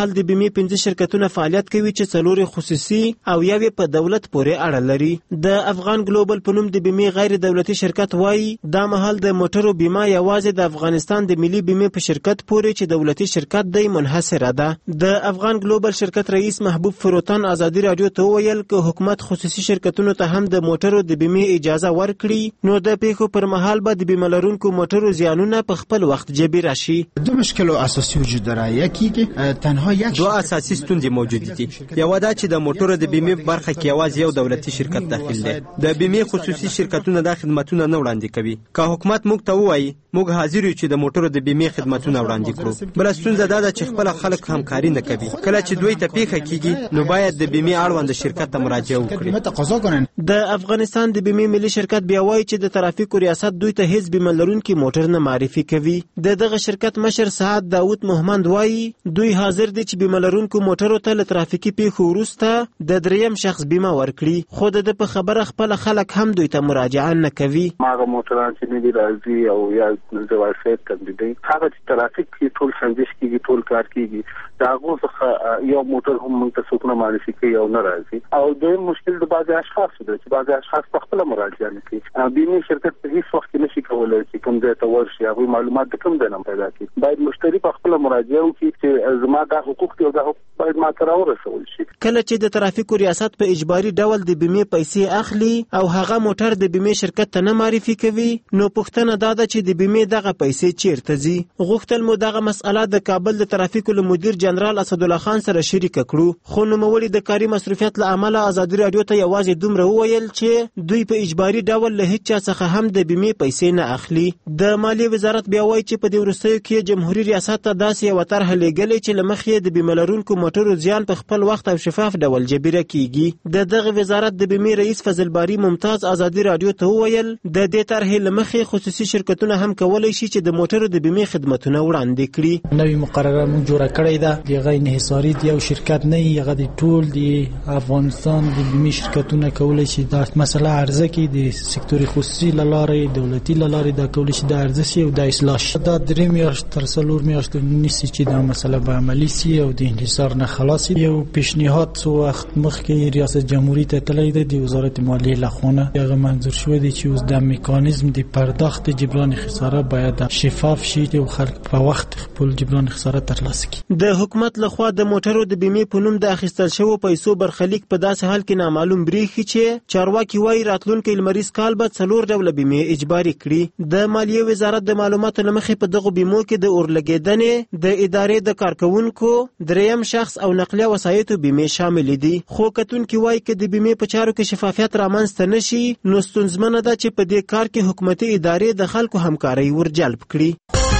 مهال د بیمې 15 شرکتونه فعالیت کوي چې 4 خصوصي او یو په دولت پورې اړه لري. د افغان ګلوبل په نوم د بیمې غیر دولتي شرکت وایي دا مهال د موټرو بیمه یوازې د افغانستان د ملي بیمې په شرکت پورې چې دولتي شرکت دی منحصره ده. د افغان ګلوبل شرکت رئیس محبوب فروتان ازادي رادیو ته وویل چې حکومت خصوصي شرکتونو ته هم د موټرو د بیمې اجازه ورکړي نو د پیښو پر مهال به د بیمه لرونکو موټرو زیانونه په خپل وخت جبران راشي. دو مشکل اساسي وجود داره. یکی تنها یک دو اساسي ستونزې موجود دي. یو دا چې د موټرو د بیمې برخه کې یوازې یو دولتي شرکت داخل دی. د بیمې خصوصي شرکتونه دا خدماتونه نه وړاندې کوي. که حکومت موږ ته وایي موږ حاضر یو چې د موټرو د بیمې خدماتونه وړاندې کړو. بل ستونزه دا ده چې خپل خلک همکاري نه کوي. کله چې دوی ته پیښه کیږي نو باید د بیمې اړوند شرکت ته مراجعه وکړي. د افغانستان د بیمې ملي شرکت بیا وایي چې د ترافیکو ریاست دوی ته هیڅ بیمه لرونکي موټر نه معرفي کوي. دغه شرکت مشر سعد داوود محمد وایي دوی حاضر دي چې بیمه لرونکو موټرو ته له ترافیکي پیښو وروسته د دریم شخص بیمه ورکړي. خو د په خبره خپل خلک هم دوی ته مراجعه نه کوي. هغه موټران چې نه دي راځي او یا د وایفای تمدیدي هغه چې ترافیک کې ټول سنجش کیږي ټول کار کیږي دا هغه یو موټر هم موږ ته څوک نه معرفي کوي او نه راځي. او دوی مشکل د بعض اشخاص دي چې بعض اشخاص په خپل مراجعه نه کوي. بیمه شرکت په هیڅ وخت نشي کولای چې کوم ځای ته ورشي هغه معلومات د کوم ځای نه پیدا کړي. باید مشتری په خپل مراجعه وکړي چې زما دا حقوق دي او دا باید ما ته راورسول شي. کله چې د ترافیکو ریاست په اجباري ډول د بیمې پیسې اخلي او هغه موټر د بیمې شرکت ته نه معرفي کوي نو پوښتنه دا ده چې د بیمې دغه پیسې چیرته ځي. غوښتل مو دغه مسأله د کابل د ترافیکو له مدیر جنرال اسدالله خان سره شریک کړو خو نوموړي د کاري مصروفیت له امله ازادي رادیو ته یوازې دومره وویل چې دوی په اجباري ډول له هیڅ چا څخه هم د بیمې پیسې نه اخلي. د مالیې وزارت بیا وایي چې په دې وروستیو کې جمهوریت ریاست ته داسې یوه طرحه لیږلې چې له مخې د بیمه لرونکو موټرو زیان په خپل وخت او شفاف ډول جبیره کیږي. د دغه وزارت د بیمې رئیس فضل باری ممتاز ازادي رادیو ته وویل د دې طرحې له مخې خصوصي شرکتونه هم کولی شي چې د موټرو د بیمې خدمتونه وړاندې کړي. نوې مقرره موږ جوړه کړې ده. دغه انحصاري یو شرکت نه هغه د ټول د افغانستان د بیمې شرکتونه کولی شي دا مسله عرضه کړي د سکتور خصوصي لارې دولتي لارې دا کولی شي د ارزش او د اصلاح دا درې میاشتې تر 4 میاشتې نیسي چې دا مسله به عملی سي او د انحصار نه خلاص. یو پیشنهاد څو وخت مخکې ریاست جمهوریت ته تللی دی د وزارت مالیې لخوا هغه منظور شوی دی چې اوس د میکانیزم د پرداخت جبران خساره باید شفاف شي او خلک په وخت خپل جبران خساره ترلاسه کړي. د حکومت لخوا د موټرو د بیمې په نوم د اخیستل شوو پیسو برخلیک په داسې حال کې نامعلوم بریښي چې چارواکي وایي راتلونکي لمریز کال به 4 ډوله بیمې اجباري کړي. د مالیې وزارت د معلوماتو له مخې په دغه بیمو کې د اورلګیدنې د ادارې د کارکونکو دریم شخص او نقلیه وسایطو بیمې شامل دي. خو کتونکي وایي چې د بیمې په چارو کې شفافیت رامنځته نشي نو ستونزمنه ده چې په دې کار کې حکومتي ادارې د خلکو همکاري ورجلب کړي.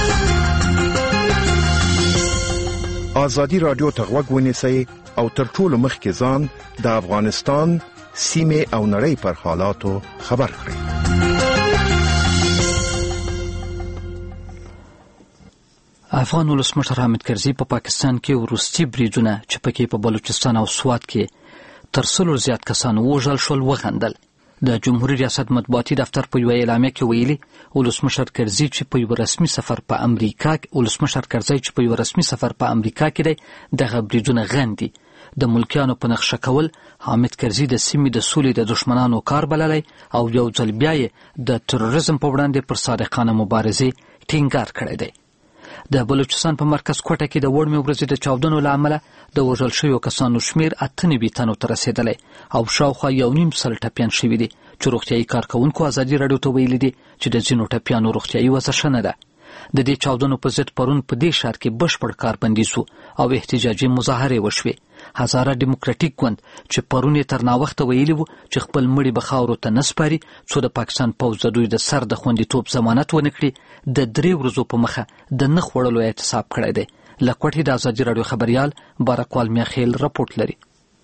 آزادي رادیو ته غوږ ونیسئ او تر ټولو مخکې ځان د افغانستان سیمې او نړۍ پر حالاتو خبر کړئ. افغان ولسمشر حامد کرزي په پاکستان کې وروستي بریدونه چې پکې په بلوچستان او سوات کې تر 100 زیات کسان وژل شول وغندل. د جمهوریت ریاست مطبوعاتي دفتر په یوه اعلامیه کې ویلي ولسمشر کرزي چې په یو رسمي سفر په امریکا کې دی دغه بریدونه غندي. د ملکیانو په نقشه کول حامد کرزي د سیمې د سولې د دشمنانو کار بللی او یو ځل بیا یې د تروریزم په وړاندې پر صادقانه مبارزې ټینګار کړی دی. د بلوچستان په مرکز کوټه کې د وړمې ورځې د چاودنو له امله د وژل شویو کسانو شمیر 98 تنو ته رسېدلی او شاوخوا 1.5 ټپیان شوي دي چې روغتیایي کارکوونکو ازادي راډیو ته ویلي دي چې د ځینو ټپیانو روغتیایي وضع ښه نه ده. د دې چاودنو په ضد پرون په دې ښار کې بشپړ کاربندي سو او احتجاجي مظاهرې وشوې. هزاره ډیموکراټیک ګوند چې پرون یې تر ناوخته ویلي وو چې خپل مړي به خاورو ته نه سپاري څو د پاکستان پوځ د دوی د سر د خوندیتوب ضمانت ونه کړي د 3 ورځو په مخه د نه خوړلو اعتصاب کړی دی. له کوټې د ازادي راډیو خبريال بارکوال میاخیل راپورټ لري.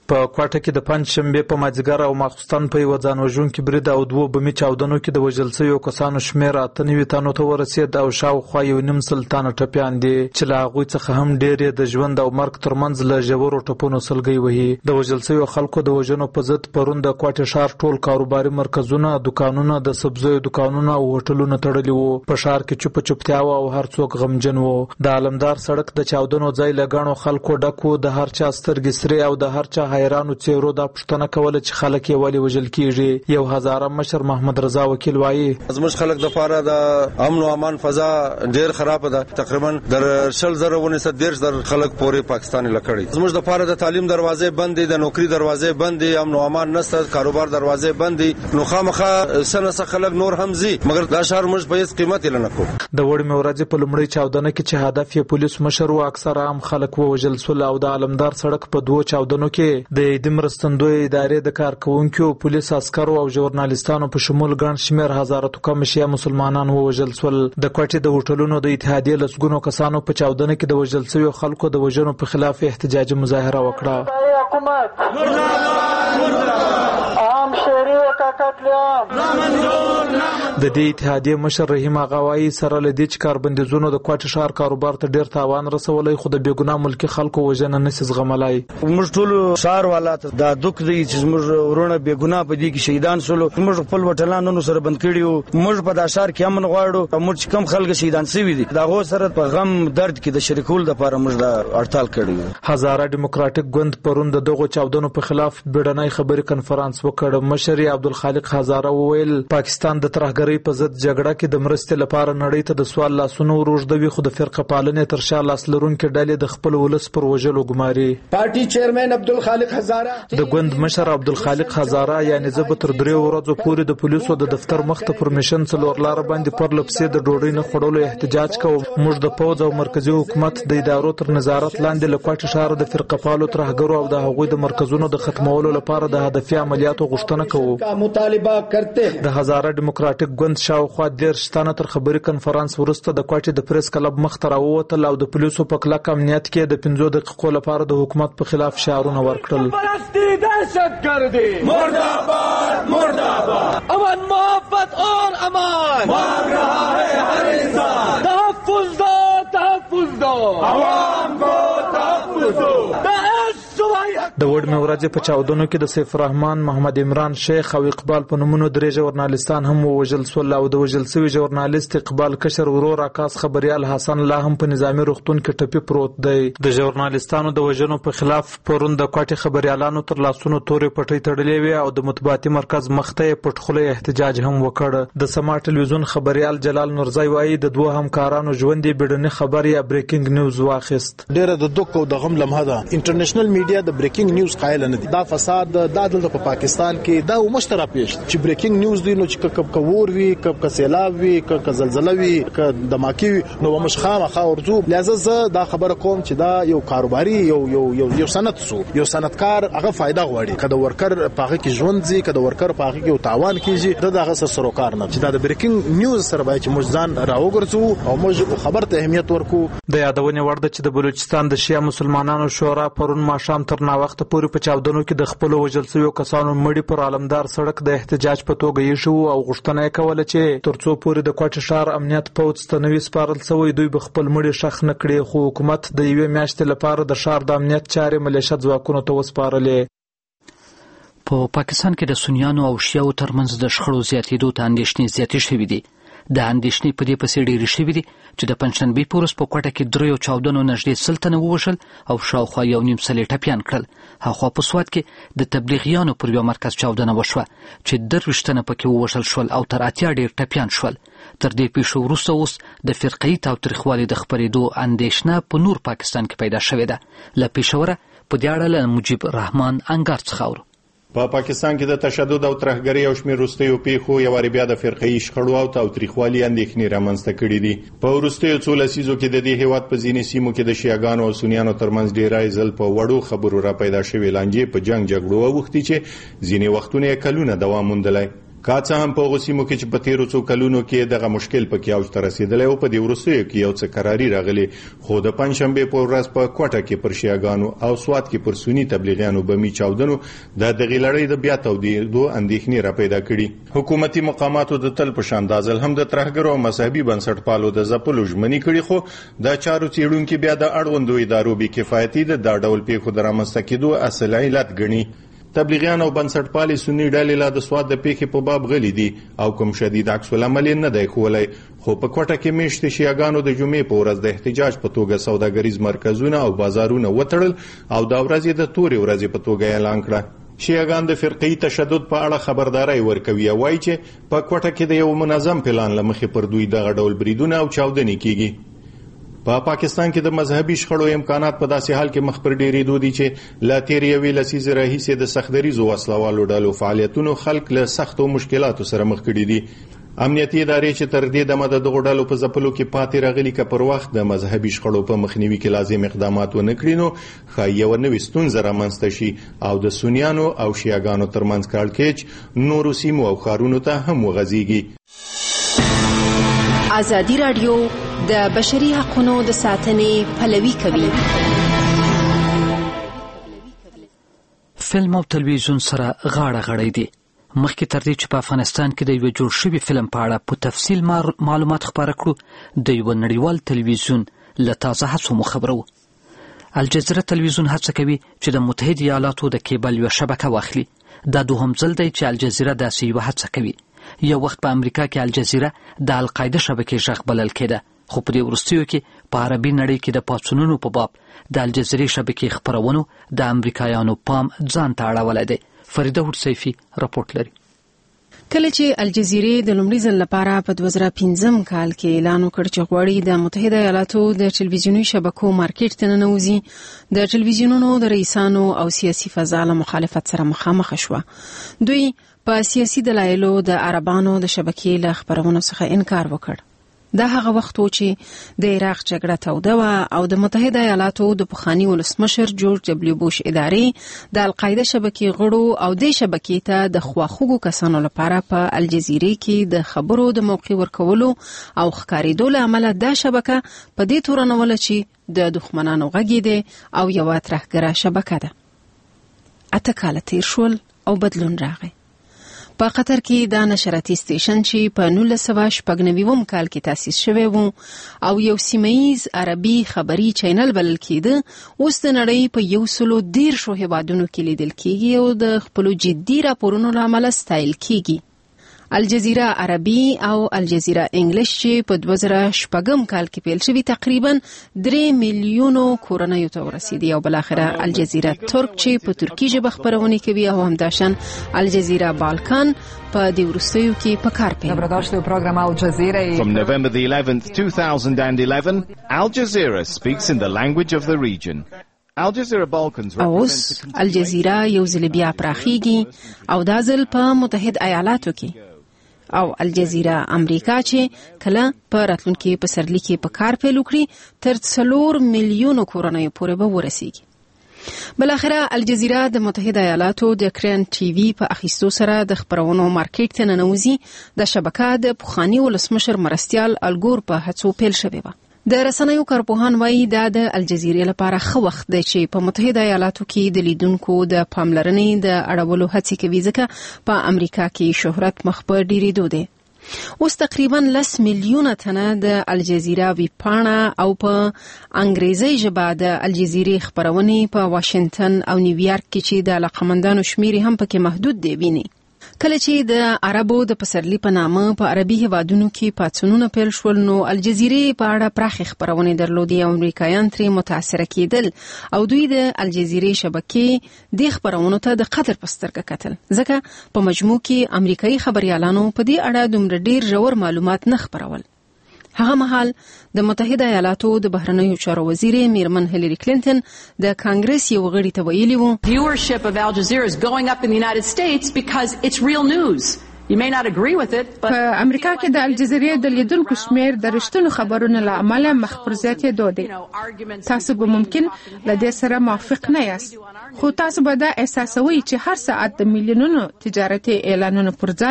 په کوټه کې د پنځشنبه په مازیګر او ماخستان په یو ځانوژونکي برید او 2 بمي چاودنو کې د وژل شویو کسانو شمېر 98 تنو ته ورسېد او شاوخوا 1.5 سلطانه ټپیان دي چې له هغوی څخه هم ډېر د ژوند او مرګ ترمنځ له ژورو ټپونو سلګۍ وهي. د وژل شویو خلکو د وژنو په ضد پرون د کوټه ښار ټول کاروباري مرکزونه، دکانونه، د سبزیو دکانونه او هوټلونه تړلي وو. په ښار کې چوپچوپتیا و او هر څوک غمجن و. د علمدار سړک د چاودنو ځای له ګڼو خلکو ډک و. د هر چا سترګې سرې او د هر چا حیرانو څېرو دا پوښتنه کوله چې خلک یې ولې وژل کیږي. یو هزاره مشر محمد رضا وکیل وایي زموږ خلک د پاره د امن او امان فضا ډیر خراب ده. تقریبا در 100,000 خلک پورې پاکستان لکړي. زموږ د پاره د تعلیم دروازې بند دي، د نوکری دروازې بند دي، امن او امان نشته، کاروبار دروازې بند دي. نو خامخا سنه خلک نور هم زی مګر دا شهر موږ په هیڅ قیمت نه کو. د وړمې ورځې په لومړۍ چاودنه کې چې هدف یې پولیس مشر و، اکثر عام خلک ووژل شول او د علمدار سړک په 2 چاودنو کې د عیدي مرستندوی ادارې د کارکونکو، پولیس عسکرو او ژورنالیستانو په شمول ګڼ شمېر هزاره تو کم شیعه مسلمانان ووژل شول. د کوټې د هوټلونو د اتحادیې لسګونو کسانو په چاودنه کې د وژل شویو خلکو د وژنو په خلاف احتجاجي مظاهره وکړه. د دې اتحادیې مشر رحیم آغا وایي سره له دې چې کاربندیزونو د کوټې ښار کاروبار ته ډیر تاوان رسولی، خو د بېګناه ملکي خلکو وژنه نشي زغملی. موږ ټول ښار والا ته دا دوک دی چې موږ ورونه بېګناه په دې کې شهیدان شولو. موږ خپل وټلانونو سره بند کړي وو. موږ په دا ښار کې امن غواړو. موږ چې کم خلک شهیدان شوي دي د هغو سره په غم درد کې د شریکولو دپاره موږ دا هړتال کړی وو. هزاره ډیموکراټیک ګوند پرون د دغو چاودنو په خلاف بیړنی خبري کنفرانس وکړ. مشر عبدالخالق هزاره وویل پاکستان د ترهګرۍ په ضد جګړه کې د مرستې لپاره نړۍ ته د سوال لاسونه وروږدوي، خو د فرقه پالنې تر شا لاس لرونکي ډلې د خپل ولس پر وژلو ګماري. پارټي چیرمن عبدالخالق هزاره د ګوند مشر عبدالخالق هزاره یعنی زه به تر 3 ورځو پورې د پولیسو د دفتر مخ ته پرمیشن څلور لاره باندې پر لپسې د ډوډۍ نه خوړلو احتجاج کوم. موږ د پوځ او مرکزی حکومت د ادارو تر نظارت لاندې له کوټې ښار د فرقه پالو ترهګرو او د هغوی د مرکزونو د ختمولو لپاره د هدفي عملیاتو غوښتنه کوو. مطالبه کرتے د هزاره ډیموکراټیک ګوند شاوخوا 10 تنه تر خبري کنفرانس وروسته د کوټې د پریس کلب مخ ته راووتل او د پولیسو په کلک امنیت کې د 15 دقیقو لپاره د حکومت په خلاف شعارونه ورکړل. مرداباد مرداباد امن محبت اور امان مانگ رہا ہے ہر انسان. تحفظ دو تحفظ دو عوام کو تحفظ دو. د وړمې ورځې په چاودنو کې د سیف الرحمن، محمد عمران شیخ او اقبال په نومونو 3 ژورنالیستان هم ووژل شول او د وژل شوي ژورنالیست اقبال کشر ورور عکاس خبریال حسن لا هم په نظامي روغتون کې ټپي پروت دی. د ژورنالیستانو د وژنو په خلاف پرون د کوټې خبریالانو تر لاسونو تورې پټۍ تړلې وې او د مطبوعاتي مرکز مخ ته یې پټخولی احتجاج هم وکړ. د سما ټلویزیون خبریال جلال نورزی وایي د 2 همکارانو ژوند یې بیړني خبر یا بریکینګ نیوز واخیست. ډېره د دوک او د غم لمحه ده. انټرنیشنل میډیا د بریکینګ نیوز قائل نه دي. دا فساد دا دلته په پاکستان کې دا مشترا پیش چې بریکینګ نیوز دی نو چې کب کور وی کب سیلاب وی کب زلزلہ وی کب دماکی وی نو مشخامه خاورزو لازم دا خبره کوم چې دا یو کاروباري یو صنعت سو یو صنعتکار هغه فائدہ غواړي کله ورکر پاغه کې ژوند زی کله ورکر پاغه کې تاوان کیږي دا هغه سروکار نه چې دا بریکینګ نیوز سره باید چې مجزان راوګرځو او موږ خبر ته اهمیت ورکو. د یادونه ورده چې د بلوچستان د شیعه مسلمانانو شورا پرون ماښام تر نا وخت پورې په چاودنو کې د خپل وژل شویو کسانو مړي پر علمدار سړک د احتجاج په توګه یې شو او غوښتنه یې کوله چې ترڅو پورې د کوټې ښار امنیت پوځ ته نوي سپارل شوی دوی به خپل مړي ښخ نه کړي، خو حکومت د یوې میاشتې لپاره د ښار د امنیت چارې ملیشه ځواکونو ته وسپارلې. په پاکستان کې د سنیانو او شیعو ترمنځ د شخړو زیاتېدو ته اندېښنې زیاتې شوې دي. د اندېښنې په دې پسې ډېرې شوې دي چې د پنجشنبې په ورځ په کوټه کې 3 چاودنو نږدې 100 تنه ووژل او شاوخوا 1.5 سلې ټپیان کړل. هاخوا په سوات کې د تبلیغیانو پر یو مرکز چاودنه وشوه چې 23 تنه پکې ووژل شول او تر 80 ډېر ټپیان شول. تر دې پیښو وروسته اوس د فرقه‌ایي تاوتریخوالي د خپرېدو اندېښنه په نور پاکستان کې پیدا شوې ده. له پېښوره په دې اړه له مجيب رحمان انګار څخه اورو. په پاکستان کې د تشدد او ترهګرۍ او شمېر وروستیو پیښو یو وارې بیا د فرقه‌ایي شخړو او تاوتریخوالي اندېښنې رامنځته کړې دي. په وروستیو څو لسیزو کې د دې هېواد په ځینې سیمو کې د شیعاګانو او سنیانو ترمنځ ډېری ځل په وړو خبرو را پیدا شوې لانجې په جنګ جګړو اوښتې چې ځینې وختونه یې کلونه دوام موندلی. که څه هم په هغو سیمو کې چې په تیرو څو کلونو کې دغه مشکل پکې اوج ته رسېدلی و په دې وروستیو کې یو څه کراري راغلی، خو د پنجشنبې په ورځ په کوټه کې پر شیعاګانو او سوات کې پر سني تبلیغیانو بمي چاودنو د دغې لړۍ د بیا تودېدو اندېښنې را پیدا کړي. حکومتي مقاماتو د تل په شان دا ځل هم د ترهګرو او مذهبي بنسټپالو د ځپلو ژمنې کړي، خو د چارو څېړونکي بیا د اړوندو ادارو بې کفایتي د دا ډول پیښو د رامنځته کېدو اصل علت ګڼي. تبلیغیان او بنسټپالې سني ډلې لا د سواد د پیښې په باب غلي دي او کوم شدید عکس العمل نه دی ښوولی، خو په کوټه کې میشتې شیعاګانو د جمعې په ورځ د احتجاج په توګه سوداګریز مرکزونه او بازارونه وتړل او دا ورځ یې د تورې ورځې په توګه اعلان کړه. شیعاګان د فرقه‌ایي تشدد په اړه خبرداري ورکوي او وایي چې په کوټه کې د یو منظم پلان له مخې پر دوی دغه ډول بریدونه او چاودنې کیږي. په پاکستان کې د مذهبي شخړو امکانات په داسې حال کې مخ پر ډېرېدو دي چې لا تېرې یوې لسیزې راهیسې د سختدریزو وسلوالو ډلو فعالیتونو خلک له سختو مشکلاتو سره مخ کړي دي. امنیتي ادارې چې تر دې دمه د دغو ډلو په ځپلو کې پاتې راغلي که پر وخت د مذهبي شخړو په مخنیوي کې لازم اقدامات ونه کړي نو ښایي یوه نوې ستونزه رامنځته شي او د سنیانو او شیعاګانو ترمنځ کړکېچ نورو سیمو او ښارونو ته هم وغځېږي. ازادي راډیو د بشري حقوقو د ساتنې پلوي کوي. فلم او تلویزیون سره غاړه غړۍ دي. مخکې تر دې چې په افغانستان کې د یو جوړ شوي فلم په اړه په تفصیل معلومات خپاره کړو، د یو نړیوال تلویزیون له تازه هڅو مو خبرو. الجزیره تلویزیون هڅه کوي چې د متحده ایالاتو د کیبل یوه شبکه واخلي. دا دوهم ځل دی چې الجزیره داسې یوه هڅه کوي. یو وخت په امریکا کې الجزیره د القاعده شبکې غږ بلل کېده، خو په دې وروستیو کې په عربي نړۍ کې د پاڅونونو په باب د الجزیرې شبکې خپرونو د امریکایانو پام ځان ته اړولی دی. فریده هوډسیفي راپورټ لري. کله چې الجزیرې د لومړي ځل لپاره په 2015 کال کې اعلان وکړ چې غواړي د متحده ایالاتو د ټلویزیوني شبکو مارکیټ ته ننوځي، د ټلویزیونونو د رئیسانو او سیاسي فضا له مخالفت سره مخامخ شوه. دوی په سیاسي دلایلو د عربانو د شبکې له خبرونو څخه انکار وکړ. دا هغه وخت و چې د عراق جګړه توده وه او د متحده ایالاتو د پخواني ولسمشر جورج دبلیو بوش ادارې د القاعده شبکې غړو او د شبکې ته د خواخوږو کسانو لپاره په الجزیرې کې د خبرو د موقع ورکولو او ښکارېدو له امله دا شبکه په دې تورنوله چې د دښمنانو غږ دی او یوه ترهګره شبکه ده. 8 کاله تیر شول او بدلون راغی. په قطر کې دا نشراتي سټیشن چې په 1996 کال کې تاسیس شوی و او یو سیمه‌ایز عربي خبري چینل بلل کېده، اوس د نړۍ په 110 هیوادونو کې لیدل کېږي او د خپل جدي راپورونو له امله ستایل کېږي. الجزیره عربي او الجزیره انګلیش چې په 2006 کال کې پیل شوی تقریبا 3 میلیونو کورنیو ته ورسېدي او بلاخره الجزیره ترک چې په ترکی ژبه خبرونه کوي او همداشان الجزیره بالکان په دې وروستیو کې په کار پیل. Dobrodošli u program Al Jazeera. From November the 11th, 2011, Al Jazeera speaks in the language of the region. Al-Jazeera Balkans اوس الجزیره یو ځل بیا پراخیږي او دا ځل په متحد ایالاتو کې او الجزیره امریکا چې کله په راتلونکي پسرلي کې په کار پیل وکړي تر 4 میلیونو کورنیو پورې به ورسیږي. بلاخره الجزیره د متحده ایالاتو د کرن ټي وي په اخیستو سره د خبرونو مارکیټ ته ننوځي. د شبکه د پخواني ولسمشر مرستیال الګور په هڅو پیل شوی و. د رسنیو کارپوهان وایي دا د الجزیرې لپاره ښه وخت دی چې په متحده ایالاتو کې د لیدونکو د پاملرنې د اړولو هڅې کوي، ځکه په امریکا کې شهرت مخ په ډېرېدو دی. اوس تقریبا 10 میلیونه تنه د الجزیره ویبپاڼه او په انګریزي ژبه د الجزیرې خبرونه په واشنگټن او نیویارک کې چې د علاقمندانو شمیر هم پکې محدود دی ویني. کله چې د عربو د پسرلي په نامه په عربي هیوادونو کې پاڅونونه پیل شول نو الجزیرې په اړه پراخې خبرونه درلودې او امریکایان ترې متاثره کېدل او دوی د الجزیرې شبکې د خبرونو ته د قدر په سترګه کتل، ځکه په مجموع کې امریکایي خبريالانو په دې اړه دومره ډیر ژور معلومات نه خبرول. هغه مهال د متحده ایالاتو د بهرنیو چارو وزیر میرمن هیلری کلینټن د کانګرس یو غړي ته ویلي وو viewership of Al Jazeera is going up in the United States because it's real news. You may not agree with it, but په امریکا کې د الجزیرې د لیدونکو شمیر د رښتینو خبرونو له امله مخ پر زیاتېدو دی. تاسو به ممکن له دې سره موافق نه یاست، خو تاسو به دا احساسوئ چې هر ساعت د میلیونونو تجارتي اعلانونو پر ځای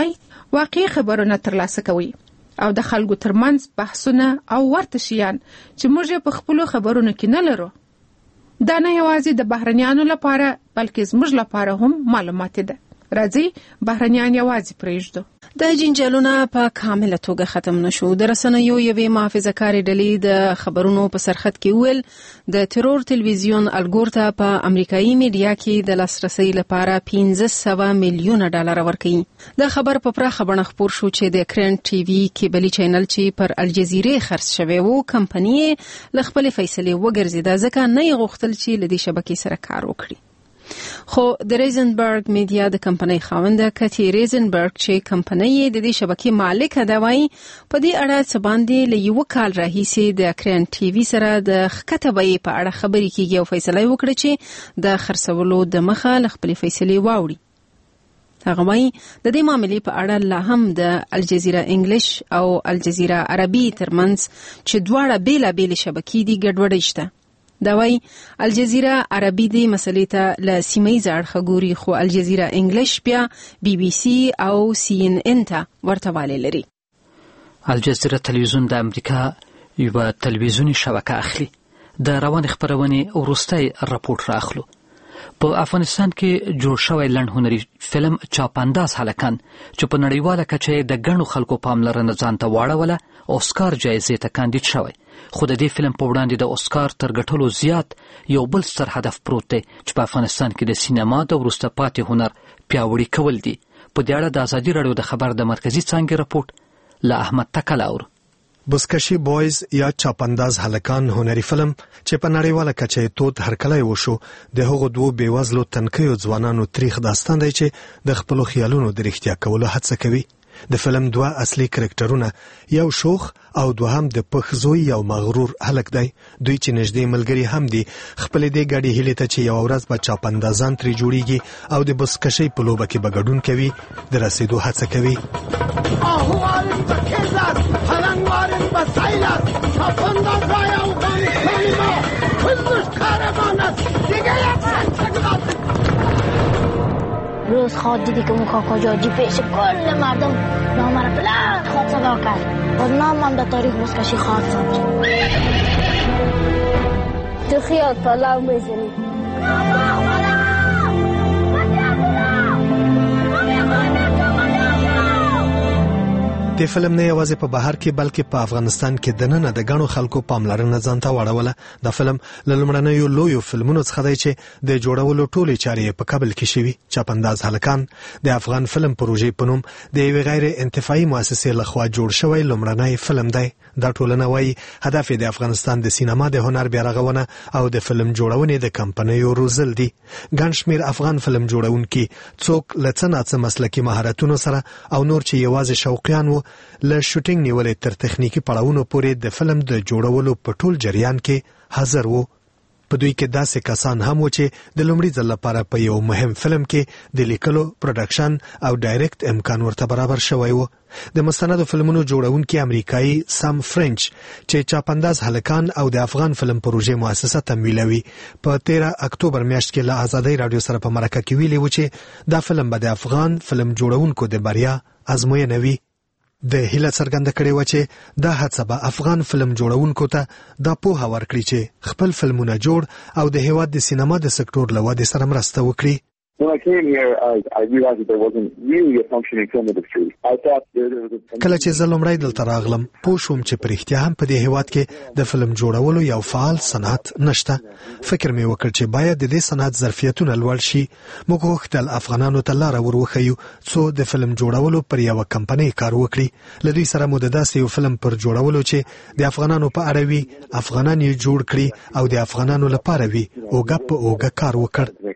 واقعي خبرونه ترلاسه کوي او د خلکو ترمنځ بحثونه او ورته شیان چې موږ په خپل خبرونو کې نه لرو. دا نه یوازې د بهرنیانو لپاره بلکې زموږ لپاره هم معلومات ده. راځي بهرنیان یوازې پرېږدو. د جنجالونه په کامله توګه ختم نشو. د رسنیو یوې محافظه‌کارې ډلې د خبرونو په سرخط کې ویل د ترور تلویزیون الګور ته په امریکایي میډیا کې د لاسرسي لپاره 1500 میلیون ډالر ورکړي. د خبر په پراخه بڼه خپور شو چې د کرنټ ټي وي کیبلي چینل چې پر الجزیره خرڅ شوی وو کمپنۍ له خپل فیصلې وګرځیده ځکه نه یې غوښتل چې له دې شبکې سره کار وکړي. خو د ریزنبرګ میډیا د کمپنۍ خاونده کتی ریزنبرګ چې کمپنۍ د دې شبکې مالک ده وایي په دې اړه څه باندې له یو کال راهیسې د کرنټ ټي وي سره د ښکته بیې په اړه خبرې کیږي او فیصله وکړي چې د خرڅولو د مخه له خپلې فیصلې واوړي. هغه وایي د دې معاملې په اړه لا هم د الجزیره انګلیش او الجزیره عربي ترمنځ چې دواړه بیلابېلې شبکې دي ګډوډي شته. دا وایي الجزیره عربي دی مسلې ته له سیمه‌ییز اړخه ګوري خو الجزیره انګلیش بیا بي بي سي او سی ان ان ته ورته والی لري. الجزیره تلویزیون د امریکا یوه تلویزیونی شبکه اخلي. د روان خبرونې وروستی راپورټ راخلو. په افغانستان کې جوړ شوی لنډ هنري فلم چاپانداز هلکان چې په نړیواله کچه د ګڼو خلکو پاملرنه ځان ته واړوله اوسکار جایزې ته کاندید شوی. خو د دې فلم په وړاندې د اوسکار تر ګټلو زیات یو بل ستر هدف پروت دی چې په افغانستان کې د سینما د وروسته پاتې هنر پیاوړي کول دي. په دې اړه د ازادي راډیو د خبر د مرکزي څانګې راپورټ له احمد تکل اورو. بسکشي بویز یا چاپانداز هلکان هنري فلم چې په نړیواله کچه تود هرکلی وشو د هغو دوو بېوزلو تنکیو ځوانانو تاریخ داستان دی چې د خپلو خیالونو د رښتیا کولو هڅه کوي. د فلم دوه اصلي کرکټرونه یو شوخ او دوهم د پخزوی یو مغرور هلک دی. دوی چې نږدې ملګري هم دي خپل دې ګاډي هیلې ته چې یو ورځ به چاپاندازان ترې جوړیږي او د بسکشۍ په لوبه کې به ګډون کوي د رسیدو هڅه کوي. روز خواد دیدی که اون کاکا جاجی پیش کل مردم نامر بلند خواد صدا کرد و نام هم در تاریخ بسکشی خواد سمجھ تو خیال پلاو میزنی د فلم نه یوازې په بهر کې بلکې په افغانستان کې دننه د ګڼو خلکو پاملرنه ځان ته واړوله. د فلم له لومړنیو لویو فلمونو څخه دی چې د جوړولو ټولې چارې په کابل کې شوي. چاپانداز هلکان د افغان فلم پروژې په نوم د یوې غیر انتفاعي مؤسسې لخوا جوړ شوی لومړنی فلم دی. دا ټولنه وایي هدف د افغانستان د سینما د هنر بیارغونه او د فلم جوړونې د کمپنیو روزل دي. ګڼ شمېر افغان فلم جوړونکي څوک له څه ناڅه مسلکي مهارتونو سره او نور چې یوازې شوقیان وو له شوټینګ نیولې تر تخنیکی پړاوونو پورې د فلم د جوړولو په ټول جریان کې حاضر وو. په دوی کې داسې کسان هم و چې د لومړي ځل لپاره په یو مهم فلم کې د لیکلو، پروډکشن او ډایرکټ امکان ورته برابر شوی و. د مستندو فلمونو جوړونکي امریکایي سام فرنچ چې چاپانداز هلکان او د افغان فلم پروژې مؤسسه تمویلوي په 13 اکتوبر میاشت کې له ازادۍ رادیو سره په مرکه کې ویلي و چې دا فلم به د افغان فلم جوړونکو د بریا ازموینه وي. د هیله څرګنده کړې و چې دا هڅه به افغان فلم جوړونکو ته دا پوهه ورکړي چې خپل فلمونه جوړ او د هیواد د سینما د سکتور له ودې سره مرسته وکړي. When I came here, I realized that there wasn't really a functioning film industry. I thought there was a... کله چې زه لومړی دلته راغلم پوه شوم چې په رښتیا هم په دې هیواد کې د فلم جوړولو یو فعال صنعت نشته. فکر مې وکړ چې باید د دې صنعت ظرفیتونه لوړ شي. موږ غوښتل افغانانو ته لاره ور وښیو څو د فلم جوړولو پر یوه کمپنۍ کار وکړي. له دوی سره مو د داسې یو فلم پر جوړولو چې د افغانانو په اړه وي، افغانان یې جوړ کړي او د افغانانو لپاره وي اوږه په اوږه کار وکړ.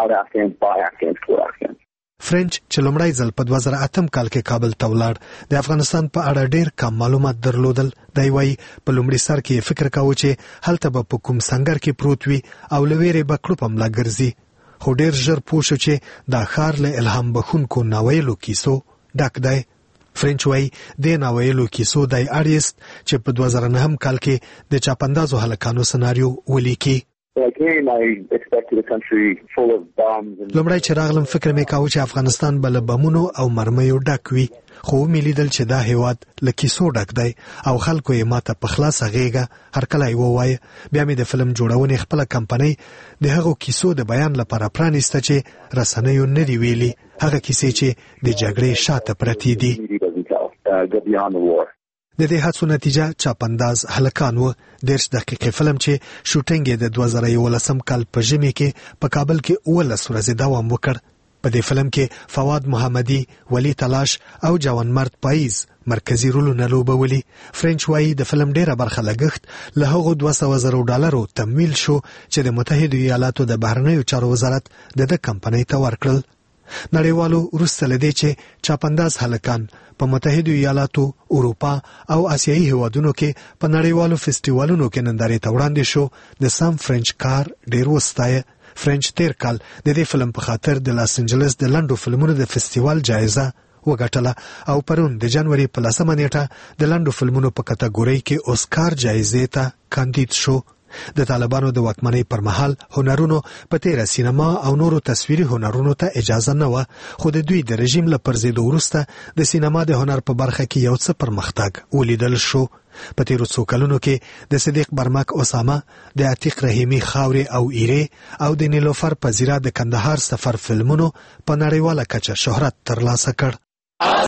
فرنچ چې لومړی ځل په 2008 کال کې کابل ته ولاړ د افغانستان په اړه ډېر کم معلومات درلودل. دی وایي په لومړي سر کې فکر کاوه چې هلته به په کوم سنګر کې پروت وي او له ویرې به کړوپ ملا ګرځي. خو ډېر ژر پوه شو چې دا ښار له الهام بخونکو ناویلو کیسو ډک دی. فرنچ وایي د ناویلو کیسو دی اړیست چې په 2009 کال کې د چاپاندازو هلکانو سناریو ولیکي. لومړی چې راغلم فکر مې کاوه چې افغانستان به له بمونو او مرمیو ډک وي، خو ومې لیدل چې دا هیواد له کیسو ډک دی او خلکو یې ماته په خلاصه غېږه هرکله یې ووایه. بیا مې د فلم جوړونې خپله کمپنۍ د هغو کیسو د بیان لپاره پرانیسته چې رسنیو نه دي ویلي، هغه کیسې چې د جګړې شاته پرتې دي. د دې هڅو نتیجه چاپنداز هلکان و، 10 دقیقې فلم چې شوټینګ یې د 2011 کال په ژمي کې په کابل کې 19 ورځې دوام وکړ. په دې فلم کې فواد محمدي، ولی تلاش او جوانمرد پاییز مرکزی رولونه لوبولي. فرنچ وايي د فلم ډیره برخه لګښت له هغو $200,000 تمویل شو چې د متحده ایالاتو د بهرنیو چارو وزارت د کمپنۍ ته ورکړل. نړیوالو وروسته لدې چې چاپنداز هلکان په متحده ایالاتو، اروپا او آسیایي هیوادونو کې په نړیوالو فستیوالونو کې نندارې ته وړاندې شو، د سام فرنچ کار ډیر وستایه. فرنچ تیر کال د دې فلم په خاطر د لاس انجلس د لنډو فلمونو د فستیوال جایزه وګټله او پرون د جنوري په 10 نیټه د لنډو فلمونو په کټګورۍ کې اوسکار جایزې ته کاندید شو. د طالبانو د واکمنۍ پر مهال هنرونو په تیره سینما او نورو تصویري هنرونو ته اجازه نه و، خو د دوی د رژیم له پرځېدو وروسته د سینما د هنر په برخه کې یو څه پرمختګ ولیدل شو. په تیرو څو کلونو کې د صدیق برمک اسامه، د عتیق رحیمي خاورې او ایرې او د نیلوفر پذیره د کندهار سفر فلمونو په نړیواله کچه شهرت ترلاسه کړ.